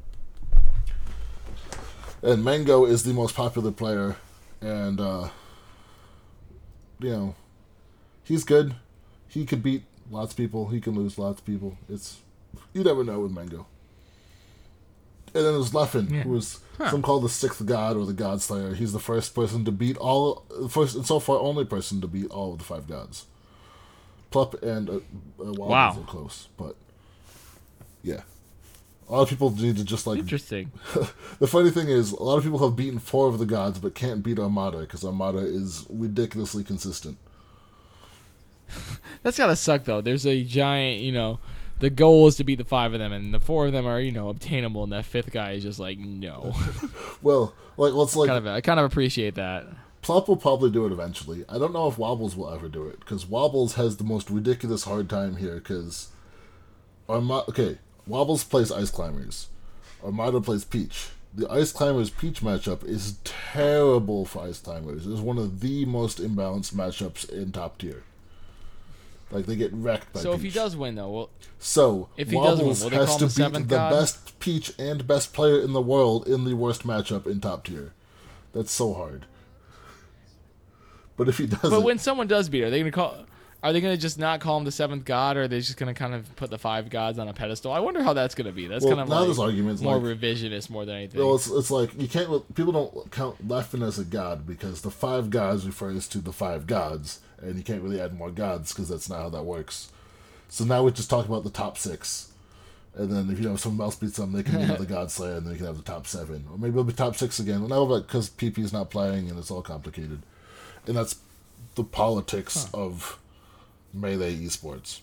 [SPEAKER 1] And Mango is the most popular player, and uh, you know, he's good. He could beat lots of people. He can lose lots of people. It's you never know with Mango. And then there's Leffen, yeah. who is huh. some call the sixth god or the God Slayer. He's the first person to beat all, first and so far only person to beat all of the five gods. Plup and uh, uh, Wobbles wow. are close, but yeah. A lot of people need to just like...
[SPEAKER 2] Interesting.
[SPEAKER 1] The funny thing is, a lot of people have beaten four of the gods, but can't beat Armada, because Armada is ridiculously consistent.
[SPEAKER 2] That's gotta suck, though. There's a giant, you know... The goal is to beat the five of them, and the four of them are, you know, obtainable, and that fifth guy is just like, no.
[SPEAKER 1] Well, like, let's like...
[SPEAKER 2] Kind of, I kind of appreciate that.
[SPEAKER 1] Plop will probably do it eventually. I don't know if Wobbles will ever do it, because Wobbles has the most ridiculous hard time here, because... Arma- okay, Wobbles plays Ice Climbers. Armada plays Peach. The Ice Climbers Peach matchup is terrible for Ice Climbers. It's one of the most imbalanced matchups in top tier. Like, they get wrecked by
[SPEAKER 2] So
[SPEAKER 1] Peach.
[SPEAKER 2] if he does win, though, well,
[SPEAKER 1] so
[SPEAKER 2] if he
[SPEAKER 1] Wobbles
[SPEAKER 2] does win, will they
[SPEAKER 1] has
[SPEAKER 2] call
[SPEAKER 1] to
[SPEAKER 2] him the
[SPEAKER 1] beat
[SPEAKER 2] seventh
[SPEAKER 1] the
[SPEAKER 2] god?
[SPEAKER 1] best Peach and best player in the world in the worst matchup in top tier. That's so hard. But if he doesn't,
[SPEAKER 2] but when someone does beat, are they gonna call? Are they gonna just not call him the seventh god, or are they just gonna kind of put the five gods on a pedestal? I wonder how that's gonna be. That's
[SPEAKER 1] well,
[SPEAKER 2] kind of
[SPEAKER 1] now
[SPEAKER 2] like
[SPEAKER 1] there's arguments
[SPEAKER 2] more
[SPEAKER 1] like,
[SPEAKER 2] revisionist more than anything.
[SPEAKER 1] Well, it's it's like you can't. People don't count Leffen as a god because the five gods refers to the five gods, and you can't really add more gods because that's not how that works. So now we just talk about the top six. And then if you know someone else beats them, they can be the God Slayer, and then you can have the top seven. Or maybe it'll be top six again. Well, now, because P P's not playing, and it's all complicated. And that's the politics huh. of Melee esports.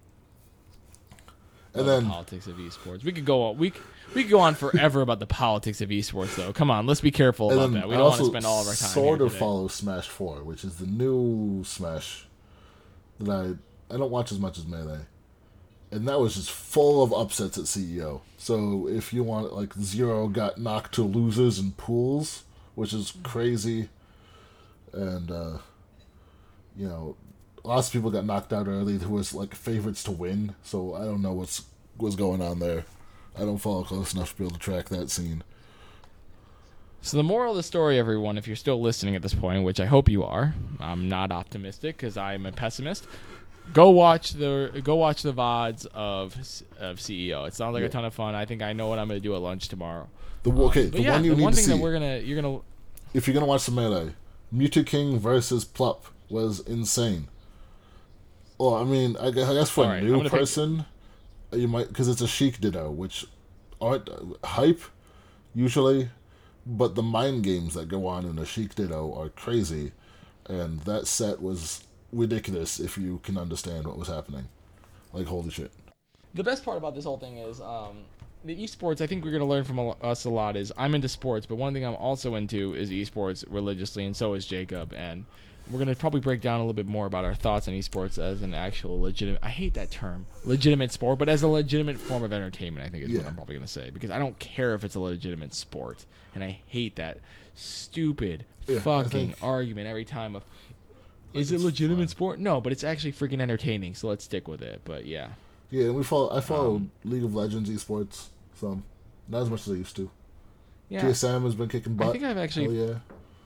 [SPEAKER 1] And
[SPEAKER 2] Love
[SPEAKER 1] then
[SPEAKER 2] the politics of esports. We could go on. We we could go on forever about the politics of esports, though. Come on, let's be careful about that. We don't want to spend all of our time.
[SPEAKER 1] Sort
[SPEAKER 2] here
[SPEAKER 1] of
[SPEAKER 2] today.
[SPEAKER 1] follow Smash Four, which is the new Smash that I I don't watch as much as Melee. And that was just full of upsets at C E O. So if you want, like, Zero got knocked to losers in pools, which is crazy. And, uh, you know, lots of people got knocked out early who was, like, favorites to win. So I don't know what's what's going on there. I don't follow close enough to be able to track that scene.
[SPEAKER 2] So the moral of the story, everyone, if you're still listening at this point, which I hope you are, I'm not optimistic because I'm a pessimist. Go watch the go watch the V O Ds of of C E O. It sounds like yeah. a ton of fun. I think I know what I'm going to do at lunch tomorrow.
[SPEAKER 1] The okay, um, the
[SPEAKER 2] yeah,
[SPEAKER 1] one you
[SPEAKER 2] the
[SPEAKER 1] need
[SPEAKER 2] one
[SPEAKER 1] to
[SPEAKER 2] thing
[SPEAKER 1] see.
[SPEAKER 2] that we're gonna you're gonna
[SPEAKER 1] if you're gonna watch the Melee, Mewtwo King versus Plup was insane. Well, I mean, I guess, I guess for All a right, new person, pick... you might because it's a Sheik Ditto, which aren't hype usually, but the mind games that go on in a Sheik Ditto are crazy, and that set was ridiculous if you can understand what was happening. Like, holy shit.
[SPEAKER 2] The best part about this whole thing is um, the esports, I think we're going to learn from a, us a lot is I'm into sports, but one thing I'm also into is esports religiously, and so is Jacob. And we're going to probably break down a little bit more about our thoughts on esports as an actual legitimate, I hate that term, legitimate sport, but as a legitimate form of entertainment, I think is yeah. what I'm probably going to say. Because I don't care if it's a legitimate sport, and I hate that stupid yeah, fucking argument every time of, is it legitimate fun. sport? No, but it's actually freaking entertaining, so let's stick with it. But yeah.
[SPEAKER 1] Yeah, we follow. I follow um, League of Legends esports, so not as much as I used to. Yeah. T S M has been kicking butt.
[SPEAKER 2] I think I've actually.
[SPEAKER 1] Hell yeah.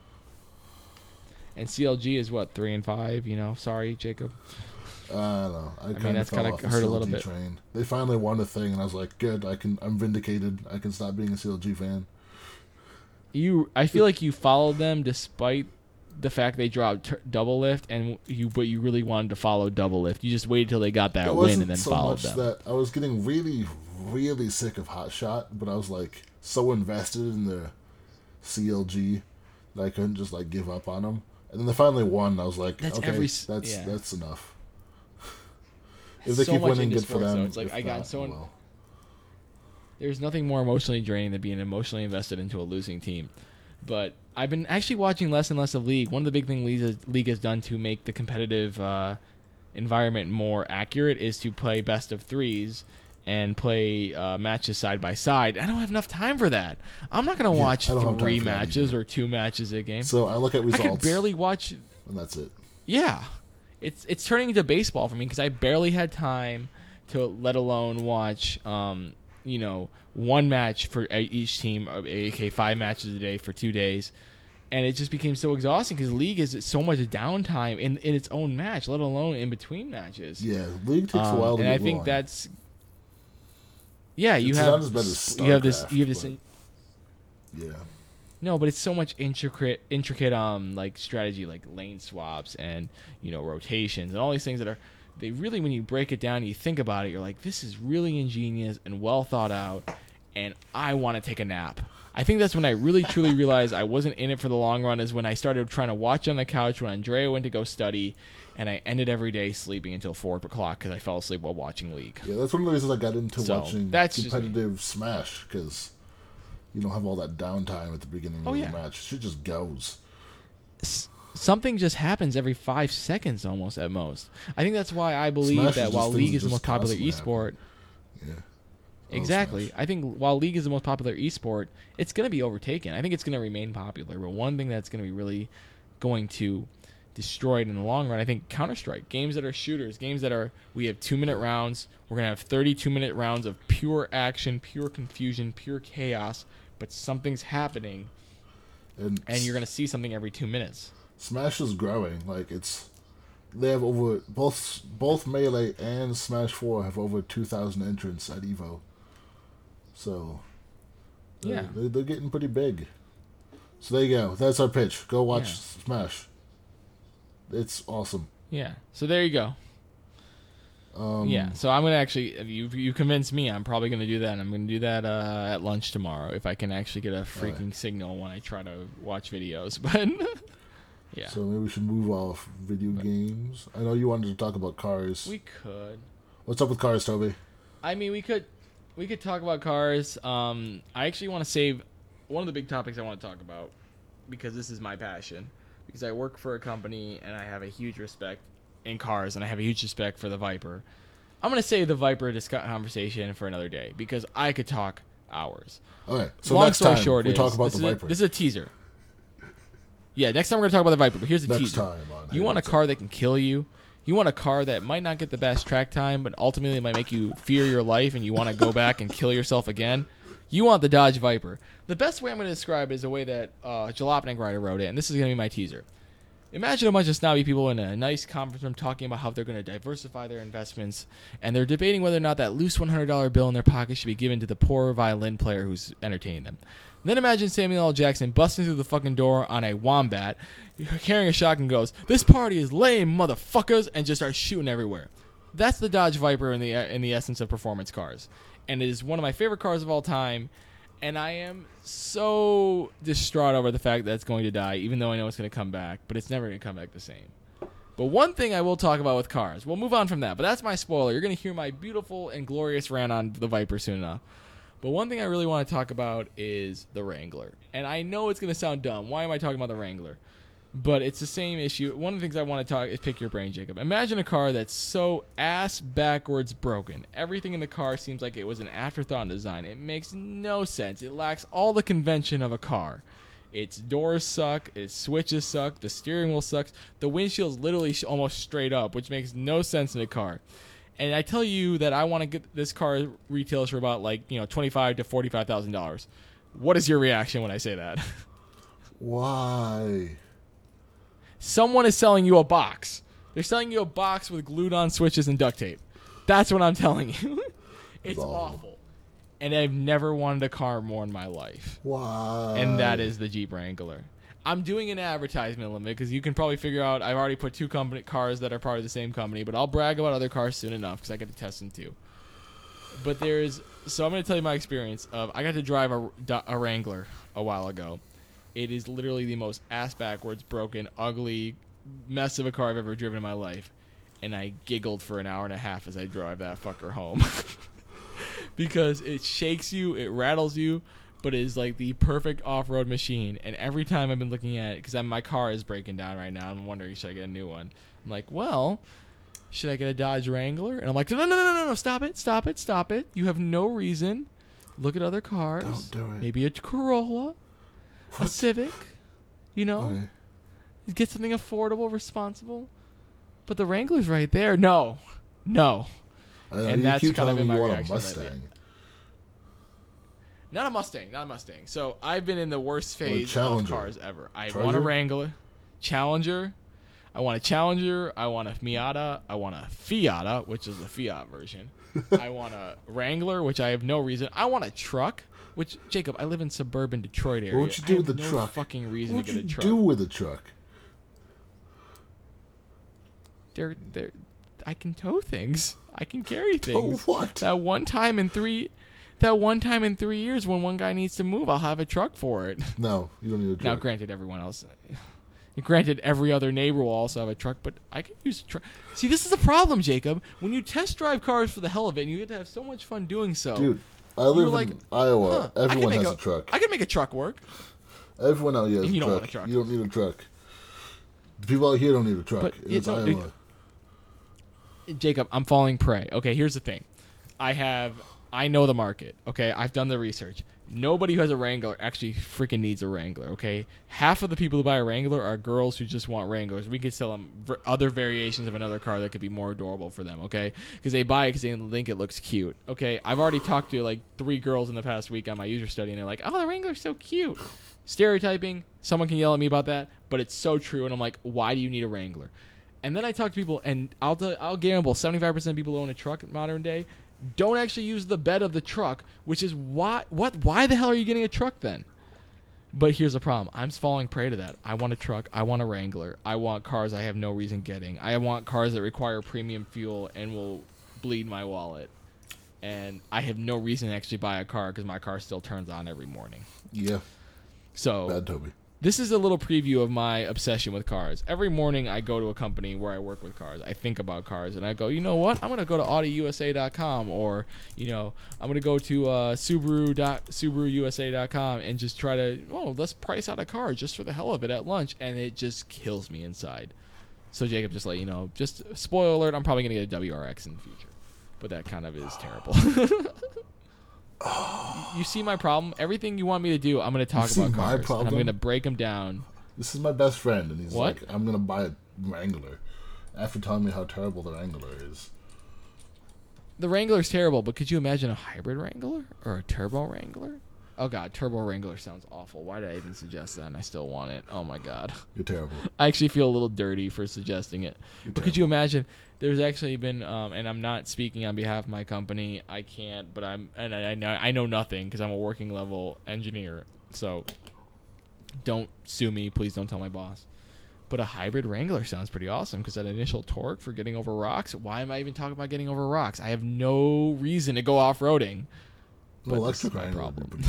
[SPEAKER 2] And C L G is what, three and five? You know, sorry, Jacob.
[SPEAKER 1] I don't know. I, I
[SPEAKER 2] mean, that's kind of hurt a little bit.
[SPEAKER 1] Train. They finally won a thing, and I was like, good. I can. I'm vindicated. I can stop being a C L G fan.
[SPEAKER 2] You, I feel like you followed them despite the fact they dropped t- double lift, and you, but you really wanted to follow double lift. You just waited till they got that it win and then so followed
[SPEAKER 1] much
[SPEAKER 2] them.
[SPEAKER 1] That I was getting really, really sick of Hot Shot, but I was like so invested in the C L G that I couldn't just like give up on them. And then they finally won. And I was like, that's okay, every, that's yeah. that's enough. If they
[SPEAKER 2] so
[SPEAKER 1] keep winning, good
[SPEAKER 2] sports,
[SPEAKER 1] for them.
[SPEAKER 2] Though. It's like I got not, so. Well. There's nothing more emotionally draining than being emotionally invested into a losing team. But I've been actually watching less and less of League. One of the big things League has, League has done to make the competitive uh, environment more accurate is to play best of threes and play uh, matches side by side. I don't have enough time for that. I'm not going to
[SPEAKER 1] Yeah,
[SPEAKER 2] watch three matches
[SPEAKER 1] either.
[SPEAKER 2] or two matches a game.
[SPEAKER 1] So I look at results.
[SPEAKER 2] I could barely watch.
[SPEAKER 1] And that's it.
[SPEAKER 2] Yeah. It's it's turning into baseball for me because I barely had time to let alone watch, um, you know, one match for each team, aka five matches a day for two days. And it just became so exhausting because League is so much downtime in, in its own match, let alone in between matches.
[SPEAKER 1] Yeah, League takes
[SPEAKER 2] um,
[SPEAKER 1] a while to
[SPEAKER 2] and
[SPEAKER 1] get
[SPEAKER 2] I think
[SPEAKER 1] rolling.
[SPEAKER 2] that's yeah. You
[SPEAKER 1] it's
[SPEAKER 2] have
[SPEAKER 1] not as bad as
[SPEAKER 2] you have this
[SPEAKER 1] StarCraft,
[SPEAKER 2] you have this.
[SPEAKER 1] but-
[SPEAKER 2] In,
[SPEAKER 1] Yeah.
[SPEAKER 2] no, but it's so much intricate, intricate um like strategy, like lane swaps and you know rotations and all these things that are. They really, when you break it down and you think about it, you're like, this is really ingenious and well thought out, and I want to take a nap. I think that's when I really, truly realized I wasn't in it for the long run, is when I started trying to watch on the couch when Andrea went to go study, and I ended every day sleeping until four o'clock because I fell asleep while watching League.
[SPEAKER 1] Yeah, that's one of the reasons I got into
[SPEAKER 2] So,
[SPEAKER 1] watching
[SPEAKER 2] that's just
[SPEAKER 1] competitive Smash, because you don't have all that downtime at the beginning
[SPEAKER 2] Oh,
[SPEAKER 1] of
[SPEAKER 2] yeah.
[SPEAKER 1] the match. Shit just goes.
[SPEAKER 2] S- Something just happens every five seconds almost at most. I think that's why I believe
[SPEAKER 1] Smash is
[SPEAKER 2] that
[SPEAKER 1] just
[SPEAKER 2] while
[SPEAKER 1] things
[SPEAKER 2] League
[SPEAKER 1] that
[SPEAKER 2] is the
[SPEAKER 1] just
[SPEAKER 2] most popular
[SPEAKER 1] constantly
[SPEAKER 2] esport,
[SPEAKER 1] Yeah. Oh,
[SPEAKER 2] exactly.
[SPEAKER 1] Smash.
[SPEAKER 2] I think while League is the most popular esport, it's going to be overtaken. I think it's going to remain popular. But one thing that's going to be really going to destroy it in the long run, I think Counter-Strike. Games that are shooters. Games that are, we have two-minute rounds. We're going to have thirty-two-minute rounds of pure action, pure confusion, pure chaos. But something's happening,
[SPEAKER 1] And,
[SPEAKER 2] and you're going to see something every two minutes.
[SPEAKER 1] Smash is growing. Like, it's... They have over... Both both Melee and Smash four have over two thousand entrants at EVO. So... They're,
[SPEAKER 2] Yeah.
[SPEAKER 1] They're, they're getting pretty big. So there you go. That's our pitch. Go watch
[SPEAKER 2] Yeah.
[SPEAKER 1] Smash. It's awesome.
[SPEAKER 2] Yeah. So there you go.
[SPEAKER 1] Um,
[SPEAKER 2] Yeah, so I'm gonna actually. If you you convinced me, I'm probably gonna do that. I'm gonna do that uh, at lunch tomorrow if I can actually get a freaking
[SPEAKER 1] Alright.
[SPEAKER 2] signal when I try to watch videos. But yeah,
[SPEAKER 1] So maybe we should move off video games. I know you wanted to talk about cars.
[SPEAKER 2] we could.
[SPEAKER 1] What's up with cars, Toby?
[SPEAKER 2] I mean, we could we could talk about cars. Um, I actually want to save one of the big topics I want to talk about because this is my passion. Because I work for a company and I have a huge respect in cars and I have a huge respect for the Viper. I'm gonna save the Viper discuss- conversation for another day because I could talk hours.
[SPEAKER 1] Okay, so
[SPEAKER 2] Long
[SPEAKER 1] next
[SPEAKER 2] story
[SPEAKER 1] time
[SPEAKER 2] short
[SPEAKER 1] we
[SPEAKER 2] is,
[SPEAKER 1] talk about
[SPEAKER 2] this
[SPEAKER 1] the
[SPEAKER 2] is
[SPEAKER 1] Viper.
[SPEAKER 2] A, this is a teaser. Yeah, next time we're gonna talk about the Viper, but here's the
[SPEAKER 1] next
[SPEAKER 2] teaser.
[SPEAKER 1] time on
[SPEAKER 2] You
[SPEAKER 1] Hey,
[SPEAKER 2] want a
[SPEAKER 1] What's Up?
[SPEAKER 2] car that can kill you. You want a car that might not get the best track time, but ultimately might make you fear your life and you want to go back and kill yourself again. You want the Dodge Viper. The best way I'm going to describe it is the way that uh, Jalopnik Rider wrote it, and this is going to be my teaser. Imagine a bunch of snobby people in a nice conference room talking about how they're going to diversify their investments, and they're debating whether or not that loose one hundred dollar bill in their pocket should be given to the poor violin player who's entertaining them. Then imagine Samuel L. Jackson busting through the fucking door on a Wombat, carrying a shotgun, goes, "This party is lame, motherfuckers," and just starts shooting everywhere. That's the Dodge Viper in the in the essence of performance cars, and it is one of my favorite cars of all time. And I am so distraught over the fact that it's going to die, even though I know it's going to come back, but it's never going to come back the same. But one thing I will talk about with cars, we'll move on from that, but that's my spoiler. You're going to hear my beautiful and glorious rant on the Viper soon enough. But one thing I really want to talk about is the Wrangler. And I know it's going to sound dumb. Why am I talking about the Wrangler? But it's the same issue. One of the things I want to talk is pick your brain, Jacob. Imagine a car that's so ass backwards broken. Everything in the car seems like it was an afterthought in design. It makes no sense. It lacks all the convention of a car. Its doors suck. Its switches suck. The steering wheel sucks. The windshield's literally sh- almost straight up, which makes no sense in a car. And I tell you that I want to get this car retails for about like you know twenty-five to forty-five thousand dollars. What is your reaction when I say that?
[SPEAKER 1] Why?
[SPEAKER 2] Someone is selling you a box. They're selling you a box with glued on switches and duct tape. That's what I'm telling you. It's
[SPEAKER 1] awful.
[SPEAKER 2] awful. And I've never wanted a car more in my life.
[SPEAKER 1] Why?
[SPEAKER 2] And that is the Jeep Wrangler. I'm doing an advertisement limit because you can probably figure out I've already put two company cars that are part of the same company, but I'll brag about other cars soon enough because I get to test them too. But there's so I'm going to tell you my experience of I got to drive a, a Wrangler a while ago. It is literally the most ass backwards, broken, ugly mess of a car I've ever driven in my life. And I giggled for an hour and a half as I drive that fucker home. Because it shakes you, it rattles you. but it is like the perfect off-road machine. And every time I've been looking at it, because my car is breaking down right now, I'm wondering, should I get a new one? I'm like, well, should I get a Dodge Wrangler? And I'm like, no, no, no, no, no, stop it, stop it, stop it. You have no reason. Look at other cars.
[SPEAKER 1] Don't do it.
[SPEAKER 2] Maybe a Corolla, what? A Civic, you know? Okay. Get something affordable, responsible. But the Wrangler's right there. No. No.
[SPEAKER 1] Uh, and that's kind of been my reaction. A Mustang.
[SPEAKER 2] Not a Mustang. Not a Mustang. So I've been in the worst phase of cars ever. I Charger? want a Wrangler. Challenger. I want a Challenger. I want a Miata. I want a Fiata, which is the Fiat version. I want a Wrangler, which I have no reason. I want a truck. Which, Jacob, I live in suburban Detroit area.
[SPEAKER 1] What would you do with the
[SPEAKER 2] no
[SPEAKER 1] truck?
[SPEAKER 2] Fucking reason
[SPEAKER 1] what
[SPEAKER 2] to get a truck.
[SPEAKER 1] What would you do with a truck?
[SPEAKER 2] They're, they're, I can tow things. I can carry things.
[SPEAKER 1] Oh, what?
[SPEAKER 2] That one time in three, that one time in three years when one guy needs to move, I'll have a truck for it.
[SPEAKER 1] No, you don't need a truck.
[SPEAKER 2] Now, granted, everyone else, granted, every other neighbor will also have a truck, but I can use a truck. See, this is the problem, Jacob. When you test drive cars for the hell of it, and you get to have so much fun doing so.
[SPEAKER 1] Dude, I live in like, Iowa. Huh, Everyone has a, a truck.
[SPEAKER 2] I can make a truck work.
[SPEAKER 1] Everyone out here has
[SPEAKER 2] and you
[SPEAKER 1] a,
[SPEAKER 2] don't
[SPEAKER 1] truck.
[SPEAKER 2] Want a truck.
[SPEAKER 1] You don't need a truck. The people out here don't need a truck. But it's Iowa. It,
[SPEAKER 2] Jacob, I'm falling prey. Okay, here's the thing. I have, I know the market. Okay, I've done the research. Nobody who has a Wrangler actually freaking needs a Wrangler. Okay, half of the people who buy a Wrangler are girls who just want Wranglers. We could sell them other variations of another car that could be more adorable for them. Okay, because they buy it because they think it looks cute. Okay, I've already talked to like three girls in the past week on my user study, and they're like, "Oh, the Wrangler's so cute." Stereotyping. Someone can yell at me about that, but it's so true. And I'm like, why do you need a Wrangler? And then I talk to people, and I'll t- I'll gamble seventy-five percent of people who own a truck in modern day don't actually use the bed of the truck, which is why what why the hell are you getting a truck then? But here's the problem. I'm falling prey to that. I want a truck. I want a Wrangler. I want cars I have no reason getting. I want cars that require premium fuel and will bleed my wallet. And I have no reason to actually buy a car because my car still turns on every morning.
[SPEAKER 1] Yeah.
[SPEAKER 2] So
[SPEAKER 1] bad, Toby.
[SPEAKER 2] This is a little preview of my obsession with cars. Every morning I go to a company where I work with cars. I think about cars, and I go, you know what? I'm going to go to Audi U S A dot com, or, you know, I'm going to go to uh, Subaru dot Subaru U S A dot com and just try to, oh, let's price out a car just for the hell of it at lunch, and it just kills me inside. So, Jacob, just let you know, just spoiler alert, I'm probably going to get a W R X in the future. But that kind of is terrible. You see my problem? Everything you want me to do, I'm going to talk about cars. And I'm going to break them down.
[SPEAKER 1] This is my best friend, and he's
[SPEAKER 2] what?
[SPEAKER 1] like, I'm going to buy a Wrangler after telling me how terrible the Wrangler is.
[SPEAKER 2] The Wrangler's terrible, but could you imagine a hybrid Wrangler or a turbo Wrangler? Oh, God, turbo Wrangler sounds awful. Why did I even suggest that? And I still want it. Oh, my God.
[SPEAKER 1] You're terrible.
[SPEAKER 2] I actually feel a little dirty for suggesting it.
[SPEAKER 1] You're
[SPEAKER 2] but
[SPEAKER 1] terrible.
[SPEAKER 2] Could you imagine? There's actually been, um, and I'm not speaking on behalf of my company. I can't, but I'm, and I, I know I know nothing because I'm a working level engineer. So don't sue me. Please don't tell my boss. But a hybrid Wrangler sounds pretty awesome because that initial torque for getting over rocks. Why am I even talking about getting over rocks? I have no reason to go off-roading. But
[SPEAKER 1] well,
[SPEAKER 2] this is my problem.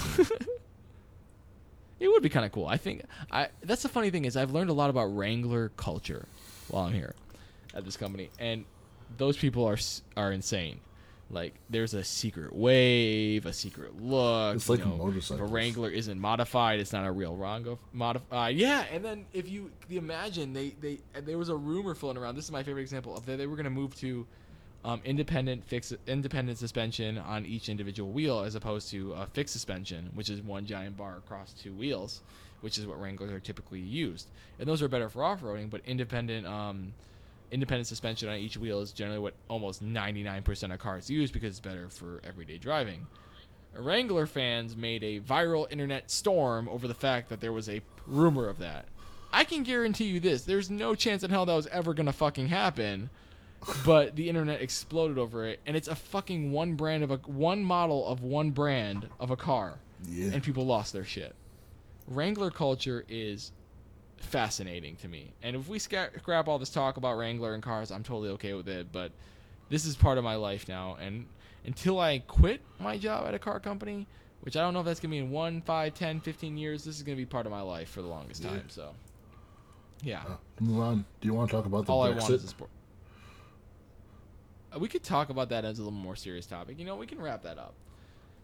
[SPEAKER 2] It would be kind of cool. I think I. That's the funny thing is I've learned a lot about Wrangler culture while I'm here at this company, and those people are are insane. Like, there's a secret wave, a secret look.
[SPEAKER 1] It's like
[SPEAKER 2] you know,
[SPEAKER 1] motorcycles.
[SPEAKER 2] If a Wrangler isn't modified, it's not a real Rango modified. Yeah, and then if you imagine, they, they there was a rumor floating around. This is my favorite example of that they were going to move to um, independent fix independent suspension on each individual wheel, as opposed to a fixed suspension, which is one giant bar across two wheels, which is what Wranglers are typically used. And those are better for off-roading, but independent. Um, Independent suspension on each wheel is generally what almost ninety-nine percent of cars use because it's better for everyday driving. Wrangler fans made a viral internet storm over the fact that there was a rumor of that. I can guarantee you this. There's no chance in hell that was ever going to fucking happen. But the internet exploded over it. And it's a fucking one brand of a one model of one brand of a car.
[SPEAKER 1] Yeah.
[SPEAKER 2] And people lost their shit. Wrangler culture is fascinating to me, and if we sca- scrap all this talk about Wrangler and cars, I'm totally okay with it, but this is part of my life now, and until I quit my job at a car company, which I don't know if that's gonna be in one, five, ten, fifteen years, this is gonna be part of my life for the longest
[SPEAKER 1] yeah.
[SPEAKER 2] time. So yeah,
[SPEAKER 1] uh, move on. Do you want to talk about the
[SPEAKER 2] all
[SPEAKER 1] Brexit?
[SPEAKER 2] I want is a sport. Uh, we could talk about that as a little more serious topic. You know, we can wrap that up.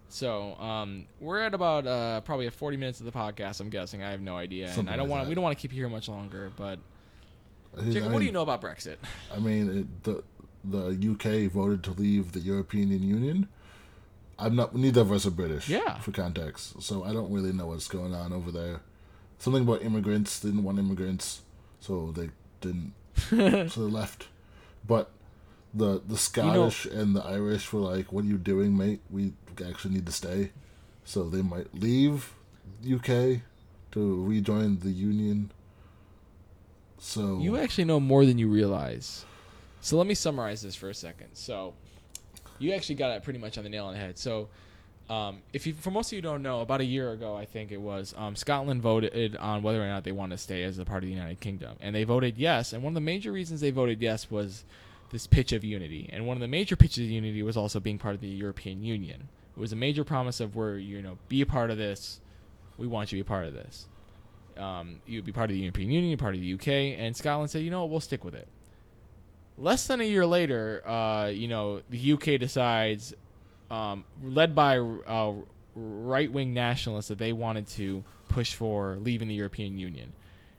[SPEAKER 2] So um, we're at about uh, probably at forty minutes of the podcast. I'm guessing. I have no idea,
[SPEAKER 1] Something
[SPEAKER 2] and I don't
[SPEAKER 1] like
[SPEAKER 2] want.
[SPEAKER 1] that.
[SPEAKER 2] We don't want to keep you here much longer. But
[SPEAKER 1] I mean,
[SPEAKER 2] Jacob, what do you know about Brexit?
[SPEAKER 1] I mean, it, the the U K voted to leave the European Union. I'm not. Neither of us are British.
[SPEAKER 2] Yeah.
[SPEAKER 1] For context, so I don't really know what's going on over there. Something about immigrants. They didn't want immigrants, so they didn't. So they left. But the the Scottish you know, and the Irish were like, "What are you doing, mate? We actually need to stay." So they might leave U K to rejoin the Union. So
[SPEAKER 2] you actually know more than you realize. So let me summarize this for a second. So you actually got it pretty much on the nail on the head. So um, if you, for most of you who don't know, about a year ago, I think it was, um, Scotland voted on whether or not they want to stay as a part of the United Kingdom. And they voted yes. And one of the major reasons they voted yes was this pitch of unity. And one of the major pitches of unity was also being part of the European Union. It was a major promise of where, you know, be a part of this. We want you to be a part of this. Um, you'd be part of the European Union, part of the U K. And Scotland said, you know what, we'll stick with it. Less than a year later, uh, you know, the U K decides, um, led by uh, right-wing nationalists, that they wanted to push for leaving the European Union.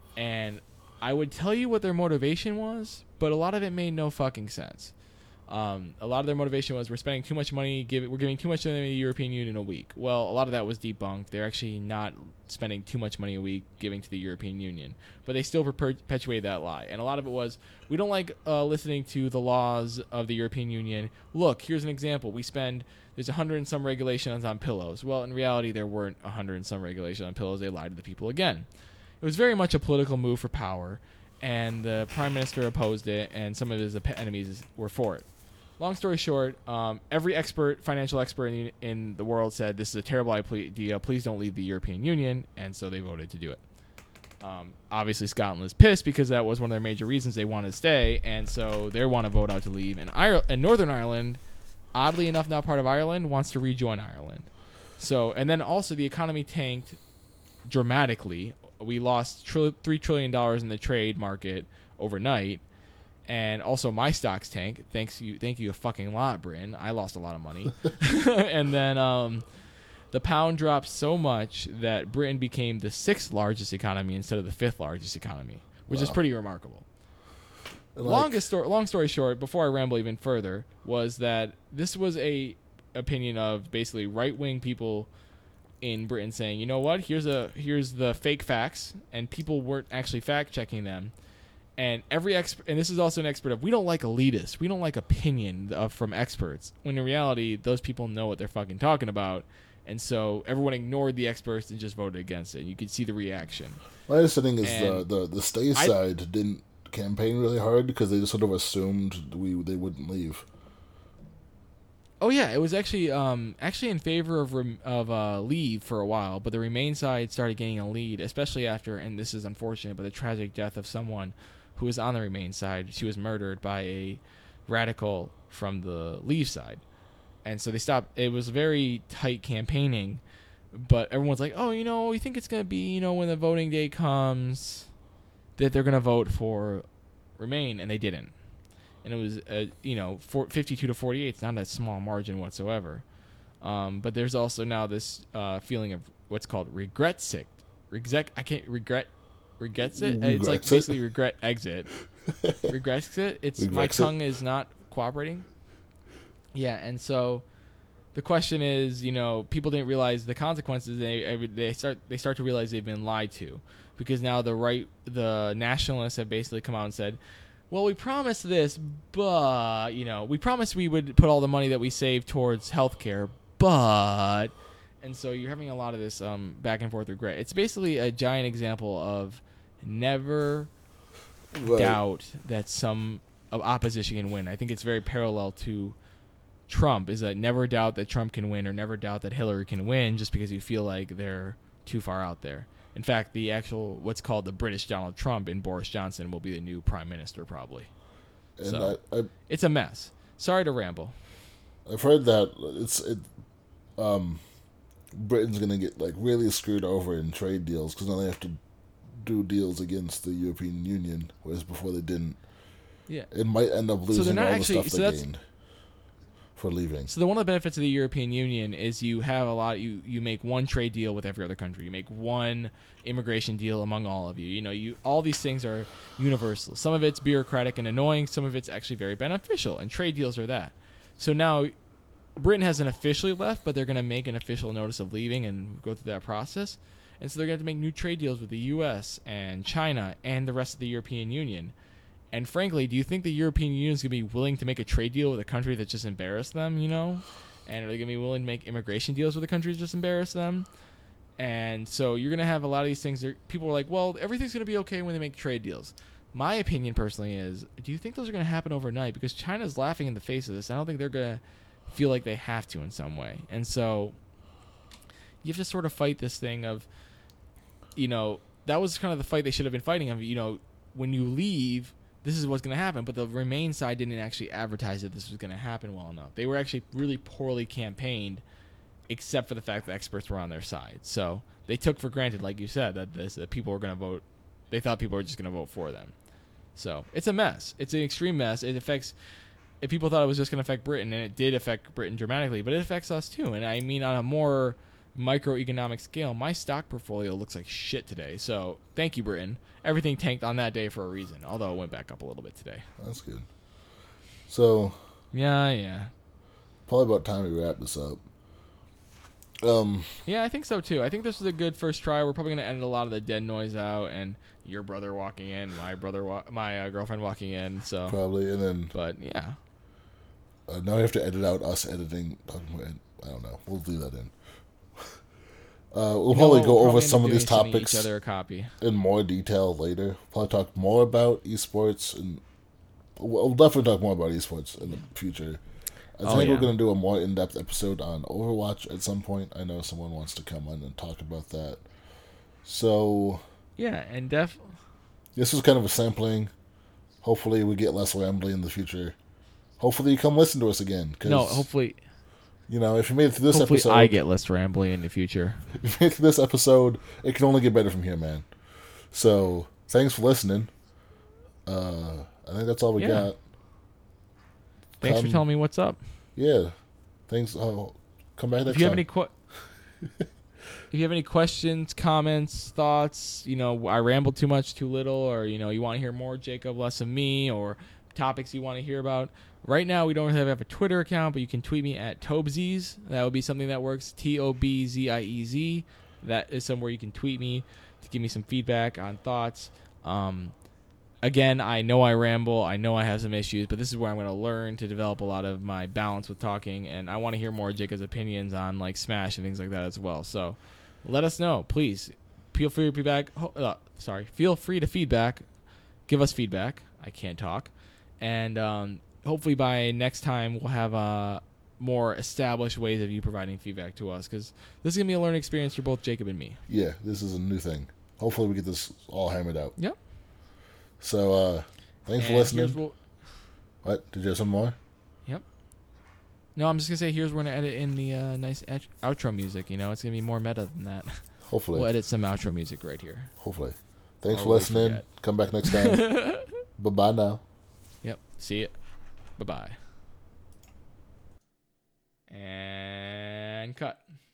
[SPEAKER 2] And I would tell you what their motivation was, but a lot of it made no fucking sense. Um, a lot of their motivation was we're spending too much money, give, we're giving too much to the European Union a week. Well, a lot of that was debunked. They're actually not spending too much money a week giving to the European Union. But they still perpetuate that lie. And a lot of it was, we don't like uh, listening to the laws of the European Union. Look, here's an example. We spend, there's a hundred and some regulations on pillows. Well, in reality, there weren't a hundred and some regulations on pillows. They lied to the people again. It was very much a political move for power. And the Prime Minister opposed it, and some of his enemies were for it. Long story short, um, every expert, financial expert in the, in the world said this is a terrible idea. Please don't leave the European Union, and so they voted to do it. Um, obviously, Scotland was pissed because that was one of their major reasons they wanted to stay, and so they want to vote out to leave. And, Ire- and Northern Ireland, oddly enough, not part of Ireland, wants to rejoin Ireland. So, and then also the economy tanked dramatically. We lost tr- three trillion dollars in the trade market overnight. And also my stocks tank. Thanks you, thank you a fucking lot, Britain. I lost a lot of money. And then um, the pound dropped so much that Britain became the sixth largest economy instead of the fifth largest economy, which wow. is pretty remarkable. Like, Longest story, long story short, before I ramble even further, was that this was a opinion of basically right wing people in Britain saying, you know what, here's a here's the fake facts, and people weren't actually fact checking them. And every expert, and this is also an expert of, we don't like elitists. We don't like opinion of, from experts. When in reality, those people know what they're fucking talking about. And so everyone ignored the experts and just voted against it. You could see the reaction.
[SPEAKER 1] My understanding is the, the, the stay side I, didn't campaign really hard because they just sort of assumed we they wouldn't leave.
[SPEAKER 2] Oh, yeah. It was actually um, actually in favor of of uh, leave for a while. But the Remain side started getting a lead, especially after, and this is unfortunate, but the tragic death of someone who was on the Remain side. She was murdered by a radical from the Leave side. And so they stopped. It was very tight campaigning, but everyone's like, oh, you know, we think it's going to be, you know, when the voting day comes, that they're going to vote for Remain, and they didn't. And it was, uh, you know, fifty-two to forty-eight. It's not a small margin whatsoever. Um, but there's also now this uh, feeling of what's called regret sick. Regret, I can't regret. Regrets it. Regrets it's like it. Basically regret exit. Regrets it. It's Regrets my tongue it. is not cooperating. Yeah, and so the question is, you know, people didn't realize the consequences. They they start they start to realize they've been lied to, because now the right the nationalists have basically come out and said, well, we promised this, but you know, we promised we would put all the money that we saved towards healthcare, but. And so you're having a lot of this um, back and forth regret. It's basically a giant example of never right. doubt that some opposition can win. I think it's very parallel to Trump, is that never doubt that Trump can win, or never doubt that Hillary can win just because you feel like they're too far out there. In fact, the actual, what's called the British Donald Trump in Boris Johnson will be the new prime minister probably. And so I, I, it's a mess. Sorry to ramble.
[SPEAKER 1] I've heard that it's it, um. Britain's going to get like really screwed over in trade deals because now they have to do deals against the European Union, whereas before they didn't.
[SPEAKER 2] Yeah.
[SPEAKER 1] It might end up losing so all actually, the stuff so they gained. for leaving.
[SPEAKER 2] So the one of the benefits of the European Union is you have a lot. You you make one trade deal with every other country. You make one immigration deal among all of you. You know, you all these things are universal. Some of it's bureaucratic and annoying. Some of it's actually very beneficial. And trade deals are that. So now Britain hasn't officially left, but they're going to make an official notice of leaving and go through that process. And so they're going to have to make new trade deals with the U S and China and the rest of the European Union. And frankly, do you think the European Union is going to be willing to make a trade deal with a country that just embarrassed them, you know? And are they going to be willing to make immigration deals with a country that just embarrassed them? And so you're going to have a lot of these things. That people are like, well, everything's going to be okay when they make trade deals. My opinion personally is, do you think those are going to happen overnight? Because China's laughing in the face of this. I don't think they're going to feel like they have to in some way. And so you have to sort of fight this thing of, you know, that was kind of the fight they should have been fighting of, you know, when you leave, this is what's going to happen. But the Remain side didn't actually advertise that this was going to happen well enough. They were actually really poorly campaigned, except for the fact that experts were on their side. So they took for granted, like you said, that, this, that people were going to vote. They thought people were just going to vote for them. So it's a mess. It's an extreme mess. It affects, if people thought it was just going to affect Britain, and it did affect Britain dramatically, but it affects us too. And I mean, on a more microeconomic scale, my stock portfolio looks like shit today. So thank you, Britain. Everything tanked on that day for a reason, although it went back up a little bit today.
[SPEAKER 1] That's good. So
[SPEAKER 2] yeah, yeah.
[SPEAKER 1] Probably about time we wrap this up. Um.
[SPEAKER 2] Yeah, I think so too. I think this was a good first try. We're probably going to edit a lot of the dead noise out, and your brother walking in, my brother, wa- my uh, girlfriend walking in. So
[SPEAKER 1] probably, and then.
[SPEAKER 2] But yeah.
[SPEAKER 1] Uh, now we have to edit out us editing. I don't know. We'll do that in. Uh, we'll probably go over some of these topics
[SPEAKER 2] each other a copy.
[SPEAKER 1] in more detail later. Probably talk more about esports, and we'll definitely talk more about esports in the future. I
[SPEAKER 2] oh,
[SPEAKER 1] think
[SPEAKER 2] yeah.
[SPEAKER 1] we're going to do a more in-depth episode on Overwatch at some point. I know someone wants to come on and talk about that. So
[SPEAKER 2] yeah, and def.
[SPEAKER 1] This was kind of a sampling. Hopefully, we get less rambling in the future. Hopefully, you come listen to us again. Cause,
[SPEAKER 2] no, hopefully.
[SPEAKER 1] You know, if you made it through this
[SPEAKER 2] hopefully
[SPEAKER 1] episode...
[SPEAKER 2] I get less rambling in the future.
[SPEAKER 1] If you made it through this episode, it can only get better from here, man. So, thanks for listening. Uh, I think that's all we
[SPEAKER 2] yeah.
[SPEAKER 1] got.
[SPEAKER 2] Thanks
[SPEAKER 1] come,
[SPEAKER 2] for telling me what's up.
[SPEAKER 1] Yeah. Thanks. Oh, come back next
[SPEAKER 2] if you
[SPEAKER 1] time.
[SPEAKER 2] Have any que- if you have any questions, comments, thoughts, you know, I rambled too much, too little, or, you know, you want to hear more Jacob, less of me, or topics you want to hear about. Right now, we don't have a Twitter account, but you can tweet me at Tobzies. That would be something that works. T O B Z I E Z. That is somewhere you can tweet me to give me some feedback on thoughts. Um, again, I know I ramble. I know I have some issues, but this is where I'm going to learn to develop a lot of my balance with talking, and I want to hear more of Jacob's opinions on like Smash and things like that as well. So let us know, please. Feel free to feedback. Uh, sorry, feel free to feedback. Give us feedback. I can't talk, and um, hopefully by next time we'll have uh, more established ways of you providing feedback to us, because this is going to be a learning experience for both Jacob and me.
[SPEAKER 1] Yeah, this is a new thing. Hopefully we get this all hammered out.
[SPEAKER 2] Yep.
[SPEAKER 1] So, uh, thanks
[SPEAKER 2] and
[SPEAKER 1] for listening.
[SPEAKER 2] What,
[SPEAKER 1] what? Did you have some more?
[SPEAKER 2] Yep. No, I'm just going to say, here's where we're going to edit in the uh, nice et- outro music. You know, it's going to be more meta than that.
[SPEAKER 1] Hopefully.
[SPEAKER 2] We'll edit some outro music right here.
[SPEAKER 1] Hopefully. Thanks
[SPEAKER 2] I'll
[SPEAKER 1] for listening.
[SPEAKER 2] forget.
[SPEAKER 1] Come back next time. Bye-bye now.
[SPEAKER 2] Yep. See ya. Bye-bye. And cut.